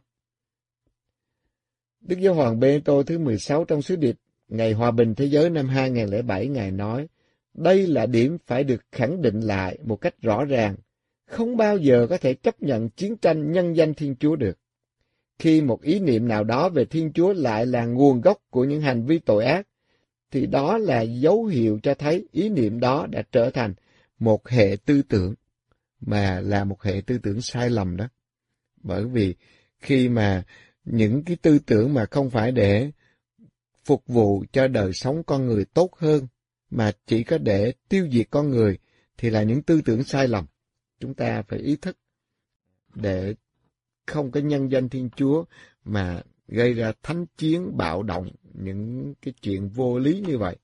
Đức Giáo hoàng Benedicto thứ mười sáu trong sứ điệp Ngày Hòa bình Thế giới năm hai không không bảy, Ngài nói, đây là điểm phải được khẳng định lại một cách rõ ràng. Không bao giờ có thể chấp nhận chiến tranh nhân danh Thiên Chúa được. Khi một ý niệm nào đó về Thiên Chúa lại là nguồn gốc của những hành vi tội ác, thì đó là dấu hiệu cho thấy ý niệm đó đã trở thành một hệ tư tưởng, mà là một hệ tư tưởng sai lầm đó. Bởi vì khi mà những cái tư tưởng mà không phải để phục vụ cho đời sống con người tốt hơn, mà chỉ có để tiêu diệt con người, thì là những tư tưởng sai lầm. Chúng ta phải ý thức để không có nhân danh Thiên Chúa mà gây ra thánh chiến, bạo động, những cái chuyện vô lý như vậy.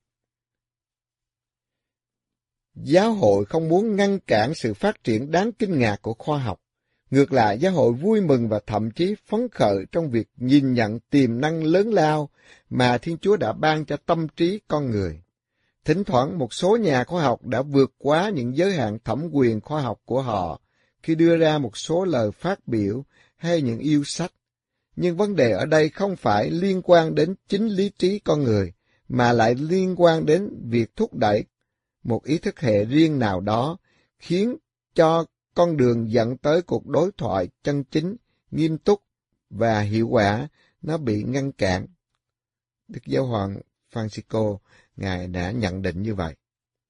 Giáo hội không muốn ngăn cản sự phát triển đáng kinh ngạc của khoa học. Ngược lại, giáo hội vui mừng và thậm chí phấn khởi trong việc nhìn nhận tiềm năng lớn lao mà Thiên Chúa đã ban cho tâm trí con người. Thỉnh thoảng một số nhà khoa học đã vượt quá những giới hạn thẩm quyền khoa học của họ khi đưa ra một số lời phát biểu hay những yêu sách. Nhưng vấn đề ở đây không phải liên quan đến chính lý trí con người, mà lại liên quan đến việc thúc đẩy một ý thức hệ riêng nào đó, khiến cho con đường dẫn tới cuộc đối thoại chân chính, nghiêm túc và hiệu quả nó bị ngăn cản. Đức Giáo hoàng Francisco, Ngài đã nhận định như vậy.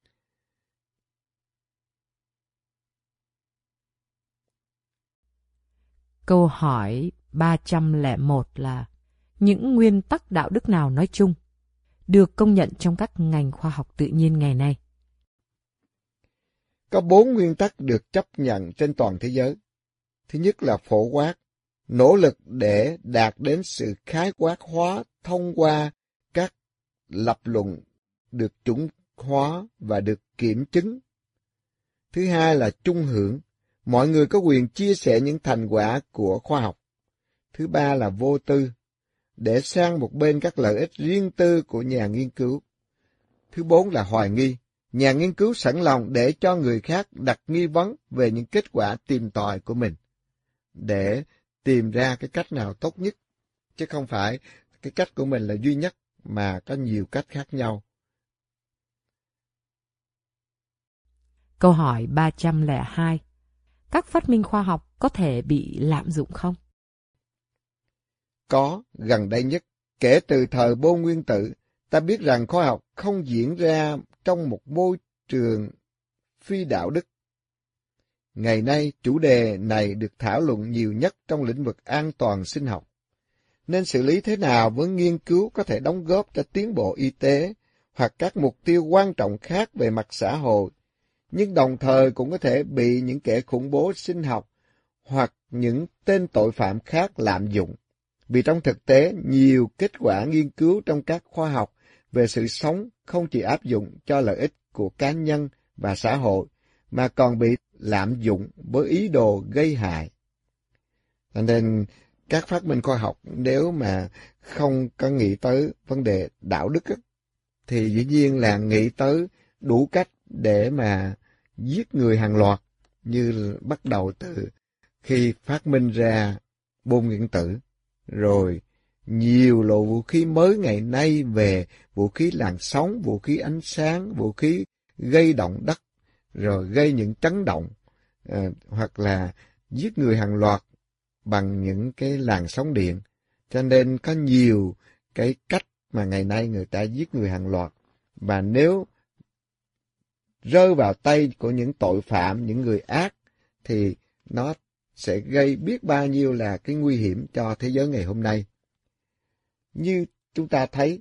Câu hỏi ba trăm lẻ một là những nguyên tắc đạo đức nào nói chung được công nhận trong các ngành khoa học tự nhiên ngày nay? Có bốn nguyên tắc được chấp nhận trên toàn thế giới. Thứ nhất là phổ quát, nỗ lực để đạt đến sự khái quát hóa thông qua các lập luận được chuẩn hóa và được kiểm chứng. Thứ hai là chung hưởng, mọi người có quyền chia sẻ những thành quả của khoa học. Thứ ba là vô tư, để sang một bên các lợi ích riêng tư của nhà nghiên cứu. Thứ bốn là hoài nghi, nhà nghiên cứu sẵn lòng để cho người khác đặt nghi vấn về những kết quả tìm tòi của mình, để tìm ra cái cách nào tốt nhất, chứ không phải cái cách của mình là duy nhất, mà có nhiều cách khác nhau. Câu hỏi ba trăm lẻ hai. Các phát minh khoa học có thể bị lạm dụng không? Có, gần đây nhất, kể từ thời Bô Nguyên Tự, ta biết rằng khoa học không diễn ra trong một môi trường phi đạo đức. Ngày nay, chủ đề này được thảo luận nhiều nhất trong lĩnh vực an toàn sinh học. Nên xử lý thế nào với nghiên cứu có thể đóng góp cho tiến bộ y tế hoặc các mục tiêu quan trọng khác về mặt xã hội, nhưng đồng thời cũng có thể bị những kẻ khủng bố sinh học hoặc những tên tội phạm khác lạm dụng. Vì trong thực tế, nhiều kết quả nghiên cứu trong các khoa học về sự sống không chỉ áp dụng cho lợi ích của cá nhân và xã hội, mà còn bị lạm dụng với ý đồ gây hại. Cho nên, các phát minh khoa học nếu mà không có nghĩ tới vấn đề đạo đức á, thì dĩ nhiên là nghĩ tới đủ cách để mà giết người hàng loạt, như bắt đầu từ khi phát minh ra bom nguyên tử, rồi nhiều loại vũ khí mới ngày nay về vũ khí làn sóng, vũ khí ánh sáng, vũ khí gây động đất, rồi gây những chấn động, à, hoặc là giết người hàng loạt bằng những cái làn sóng điện. Cho nên có nhiều cái cách mà ngày nay người ta giết người hàng loạt. Và nếu rơi vào tay của những tội phạm, những người ác, thì nó sẽ gây biết bao nhiêu là cái nguy hiểm cho thế giới ngày hôm nay. Như chúng ta thấy,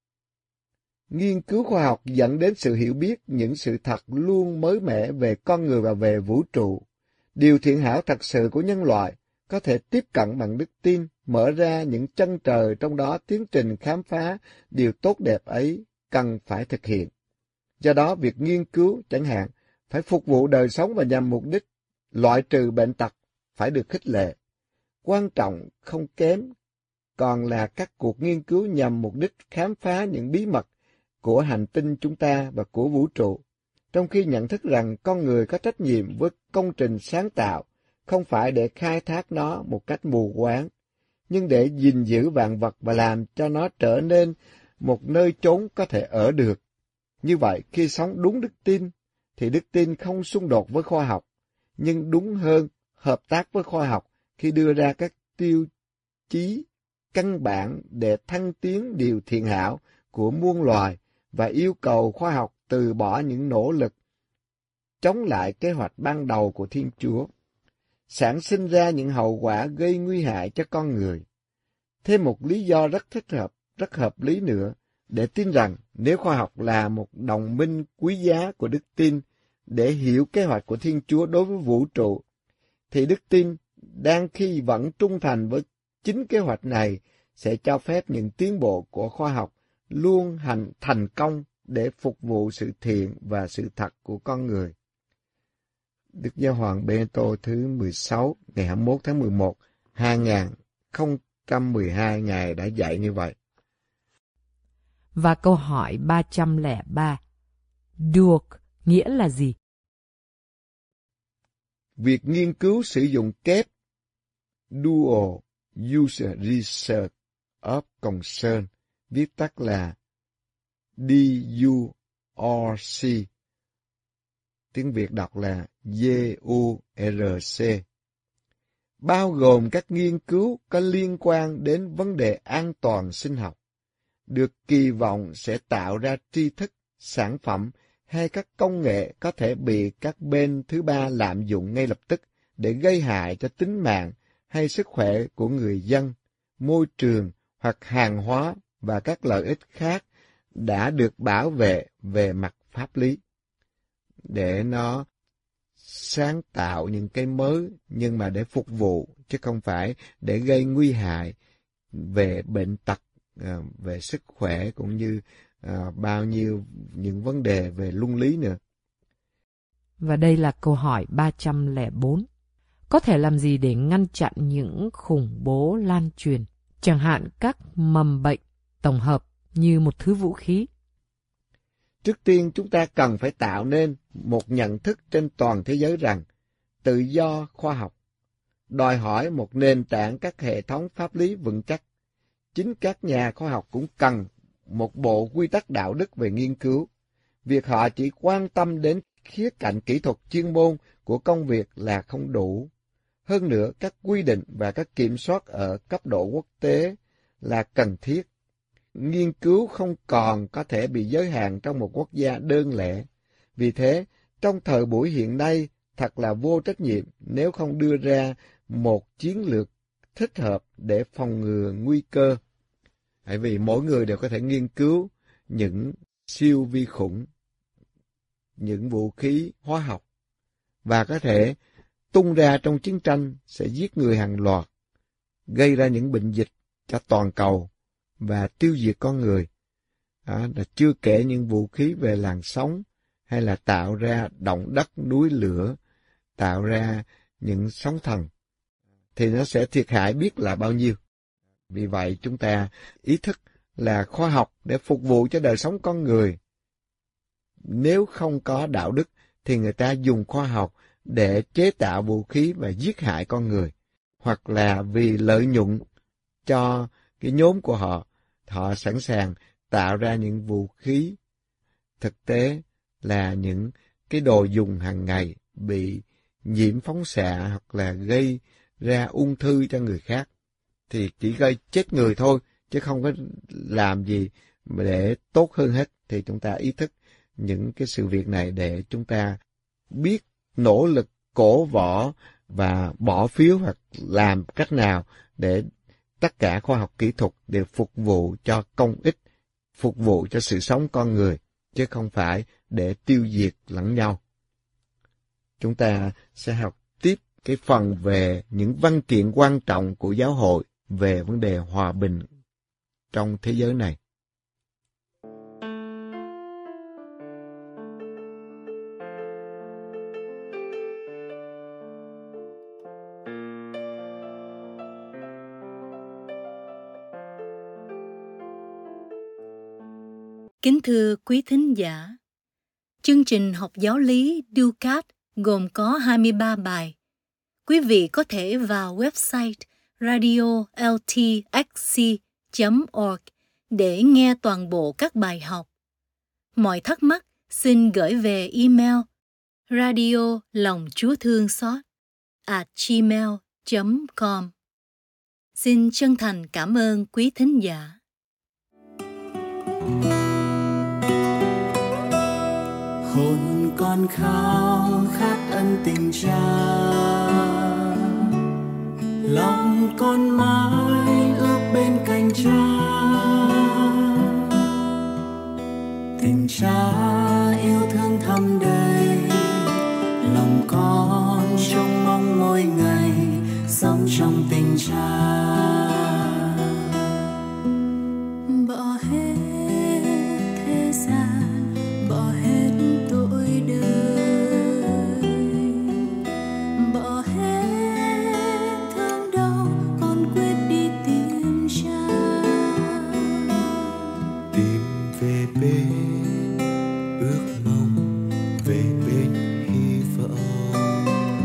nghiên cứu khoa học dẫn đến sự hiểu biết những sự thật luôn mới mẻ về con người và về vũ trụ. Điều thiện hảo thật sự của nhân loại có thể tiếp cận bằng đức tin, mở ra những chân trời, trong đó tiến trình khám phá điều tốt đẹp ấy cần phải thực hiện. Do đó, việc nghiên cứu chẳng hạn phải phục vụ đời sống và nhằm mục đích loại trừ bệnh tật phải được khích lệ. Quan trọng không kém còn là các cuộc nghiên cứu nhằm mục đích khám phá những bí mật của hành tinh chúng ta và của vũ trụ, trong khi nhận thức rằng con người có trách nhiệm với công trình sáng tạo, không phải để khai thác nó một cách mù quáng, nhưng để gìn giữ vạn vật và làm cho nó trở nên một nơi chốn có thể ở được. Như vậy, khi sống đúng đức tin, thì đức tin không xung đột với khoa học, nhưng đúng hơn, hợp tác với khoa học khi đưa ra các tiêu chí căn bản để thăng tiến điều thiện hảo của muôn loài và yêu cầu khoa học từ bỏ những nỗ lực chống lại kế hoạch ban đầu của Thiên Chúa, sản sinh ra những hậu quả gây nguy hại cho con người. Thêm một lý do rất thích hợp, rất hợp lý nữa để tin rằng nếu khoa học là một đồng minh quý giá của đức tin để hiểu kế hoạch của Thiên Chúa đối với vũ trụ, thì đức tin đang khi vẫn trung thành với chính kế hoạch này sẽ cho phép những tiến bộ của khoa học luôn hành thành công để phục vụ sự thiện và sự thật của con người. Đức Giáo hoàng Benedicto thứ mười sáu ngày hai mươi mốt tháng mười một hai nghìn không trăm mười hai Ngài đã dạy như vậy. Và câu hỏi ba trăm lẻ ba, được nghĩa là gì? Việc nghiên cứu sử dụng kép Dual Use Research of Concern, viết tắt là D U R C, tiếng Việt đọc là D U R C, bao gồm các nghiên cứu có liên quan đến vấn đề an toàn sinh học, được kỳ vọng sẽ tạo ra tri thức, sản phẩm hay các công nghệ có thể bị các bên thứ ba lạm dụng ngay lập tức để gây hại cho tính mạng hay sức khỏe của người dân, môi trường hoặc hàng hóa và các lợi ích khác đã được bảo vệ về mặt pháp lý. Để nó sáng tạo những cái mới, nhưng mà để phục vụ, chứ không phải để gây nguy hại về bệnh tật, về sức khỏe, cũng như à, bao nhiêu những vấn đề về luân lý nữa. Và đây là câu hỏi ba trăm lẻ bốn. Có thể làm gì để ngăn chặn những khủng bố lan truyền, chẳng hạn các mầm bệnh tổng hợp như một thứ vũ khí? Trước tiên, chúng ta cần phải tạo nên một nhận thức trên toàn thế giới rằng tự do khoa học đòi hỏi một nền tảng các hệ thống pháp lý vững chắc. Chính các nhà khoa học cũng cần một bộ quy tắc đạo đức về nghiên cứu. Việc họ chỉ quan tâm đến khía cạnh kỹ thuật chuyên môn của công việc là không đủ. Hơn nữa, các quy định và các kiểm soát ở cấp độ quốc tế là cần thiết. Nghiên cứu không còn có thể bị giới hạn trong một quốc gia đơn lẻ. Vì thế, trong thời buổi hiện nay, thật là vô trách nhiệm nếu không đưa ra một chiến lược thích hợp để phòng ngừa nguy cơ. Bởi vì mỗi người đều có thể nghiên cứu những siêu vi khuẩn, những vũ khí hóa học, và có thể tung ra trong chiến tranh sẽ giết người hàng loạt, gây ra những bệnh dịch cho toàn cầu và tiêu diệt con người. Đó là chưa kể những vũ khí về làn sóng, hay là tạo ra động đất, núi lửa, tạo ra những sóng thần, thì nó sẽ thiệt hại biết là bao nhiêu. Vì vậy chúng ta ý thức là khoa học để phục vụ cho đời sống con người. Nếu không có đạo đức thì người ta dùng khoa học để chế tạo vũ khí và giết hại con người, hoặc là vì lợi nhuận cho cái nhóm của họ, họ sẵn sàng tạo ra những vũ khí thực tế là những cái đồ dùng hàng ngày bị nhiễm phóng xạ hoặc là gây ra ung thư cho người khác, thì chỉ gây chết người thôi, chứ không có làm gì để tốt hơn hết. Thì chúng ta ý thức những cái sự việc này để chúng ta biết nỗ lực cổ võ và bỏ phiếu hoặc làm cách nào để tất cả khoa học kỹ thuật đều phục vụ cho công ích, phục vụ cho sự sống con người, chứ không phải để tiêu diệt lẫn nhau. Chúng ta sẽ học tiếp cái phần về những văn kiện quan trọng của giáo hội về vấn đề hòa bình trong thế giới này. Kính thưa quý thính giả, chương trình học giáo lý Ducat gồm có hai mươi ba bài. Quý vị có thể vào website radio l t x c chấm org để nghe toàn bộ các bài học. Mọi thắc mắc xin gửi về email radio lòng Chúa thương xót a gmail chấm com. Xin chân thành cảm ơn quý thính giả. Hồn con khao khát ân tình Cha, lòng con mãi ước bên cạnh Cha. Tình Cha yêu thương thắm đầy, lòng con trông mong mỗi ngày sống trong tình Cha. Bỏ hết thế gian, bỏ hết tội đời, bỏ hết thương đau, con quyết đi tìm Cha. Tìm về bên ước mong, về bên hy vọng,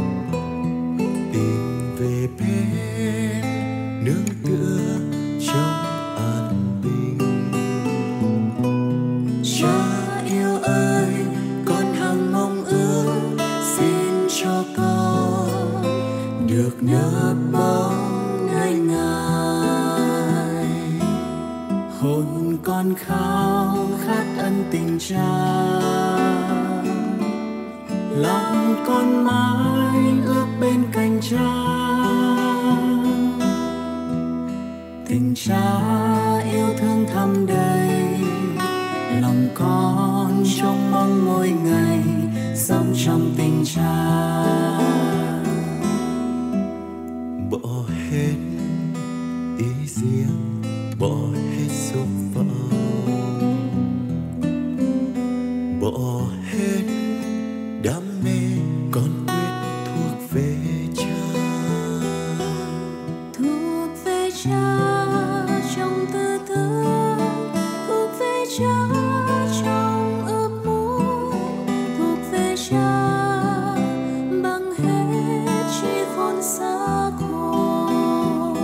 tìm về bên nương tựa trong an bình. Cha yêu ơi, con hằng mong ước xin cho con được nấp bóng nơi Ngài. Hồn con khao khát ân tình Cha, lòng con mãi ước bên cạnh Cha. Tình Cha yêu thương thắm đầy, lòng con trông mong mỗi ngày sống trong tình Cha. Bỏ hết ý riêng, bỏ hết dục vọng, bỏ hết đam mê, con quyết thuộc về Cha. Thuộc về Cha trong tư tưởng, thuộc về Cha trong ước muốn, thuộc về Cha bằng hết trí khôn xác hồn.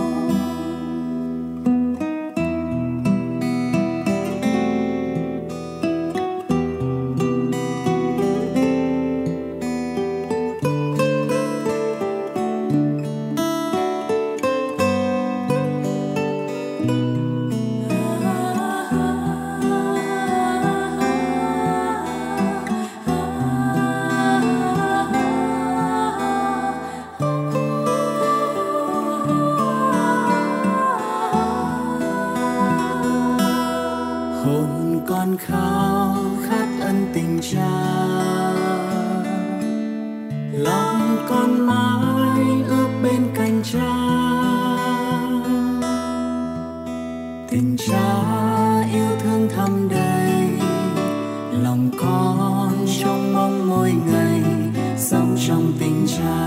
Hồn con khao khát ân tình Cha, lòng con mãi ước bên cạnh Cha. Tình Cha yêu thương thắm đầy, lòng con trông mong mỗi ngày sống trong tình Cha.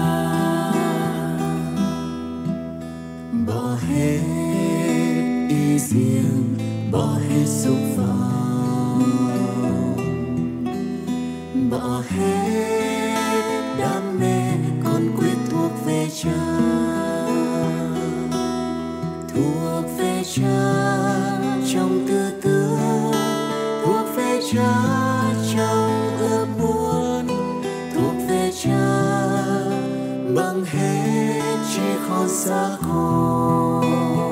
Bỏ hết ý riêng, bỏ hết dục vọng, bỏ hết đam mê, Cha trong tư tưởng, thuộc về Cha trong ước muốn, thuộc về Cha bằng hết trí khôn xác hồn,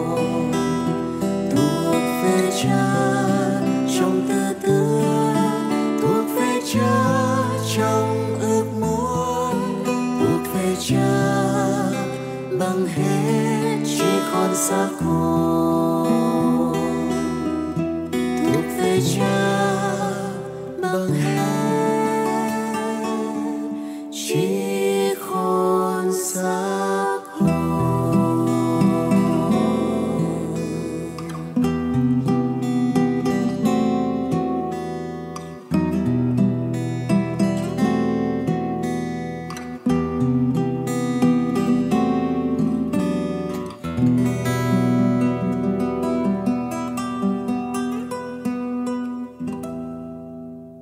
thuộc về Cha trong tư tưởng, thuộc về Cha trong ước muốn, thuộc về Cha bằng hết trí khôn xác hồn.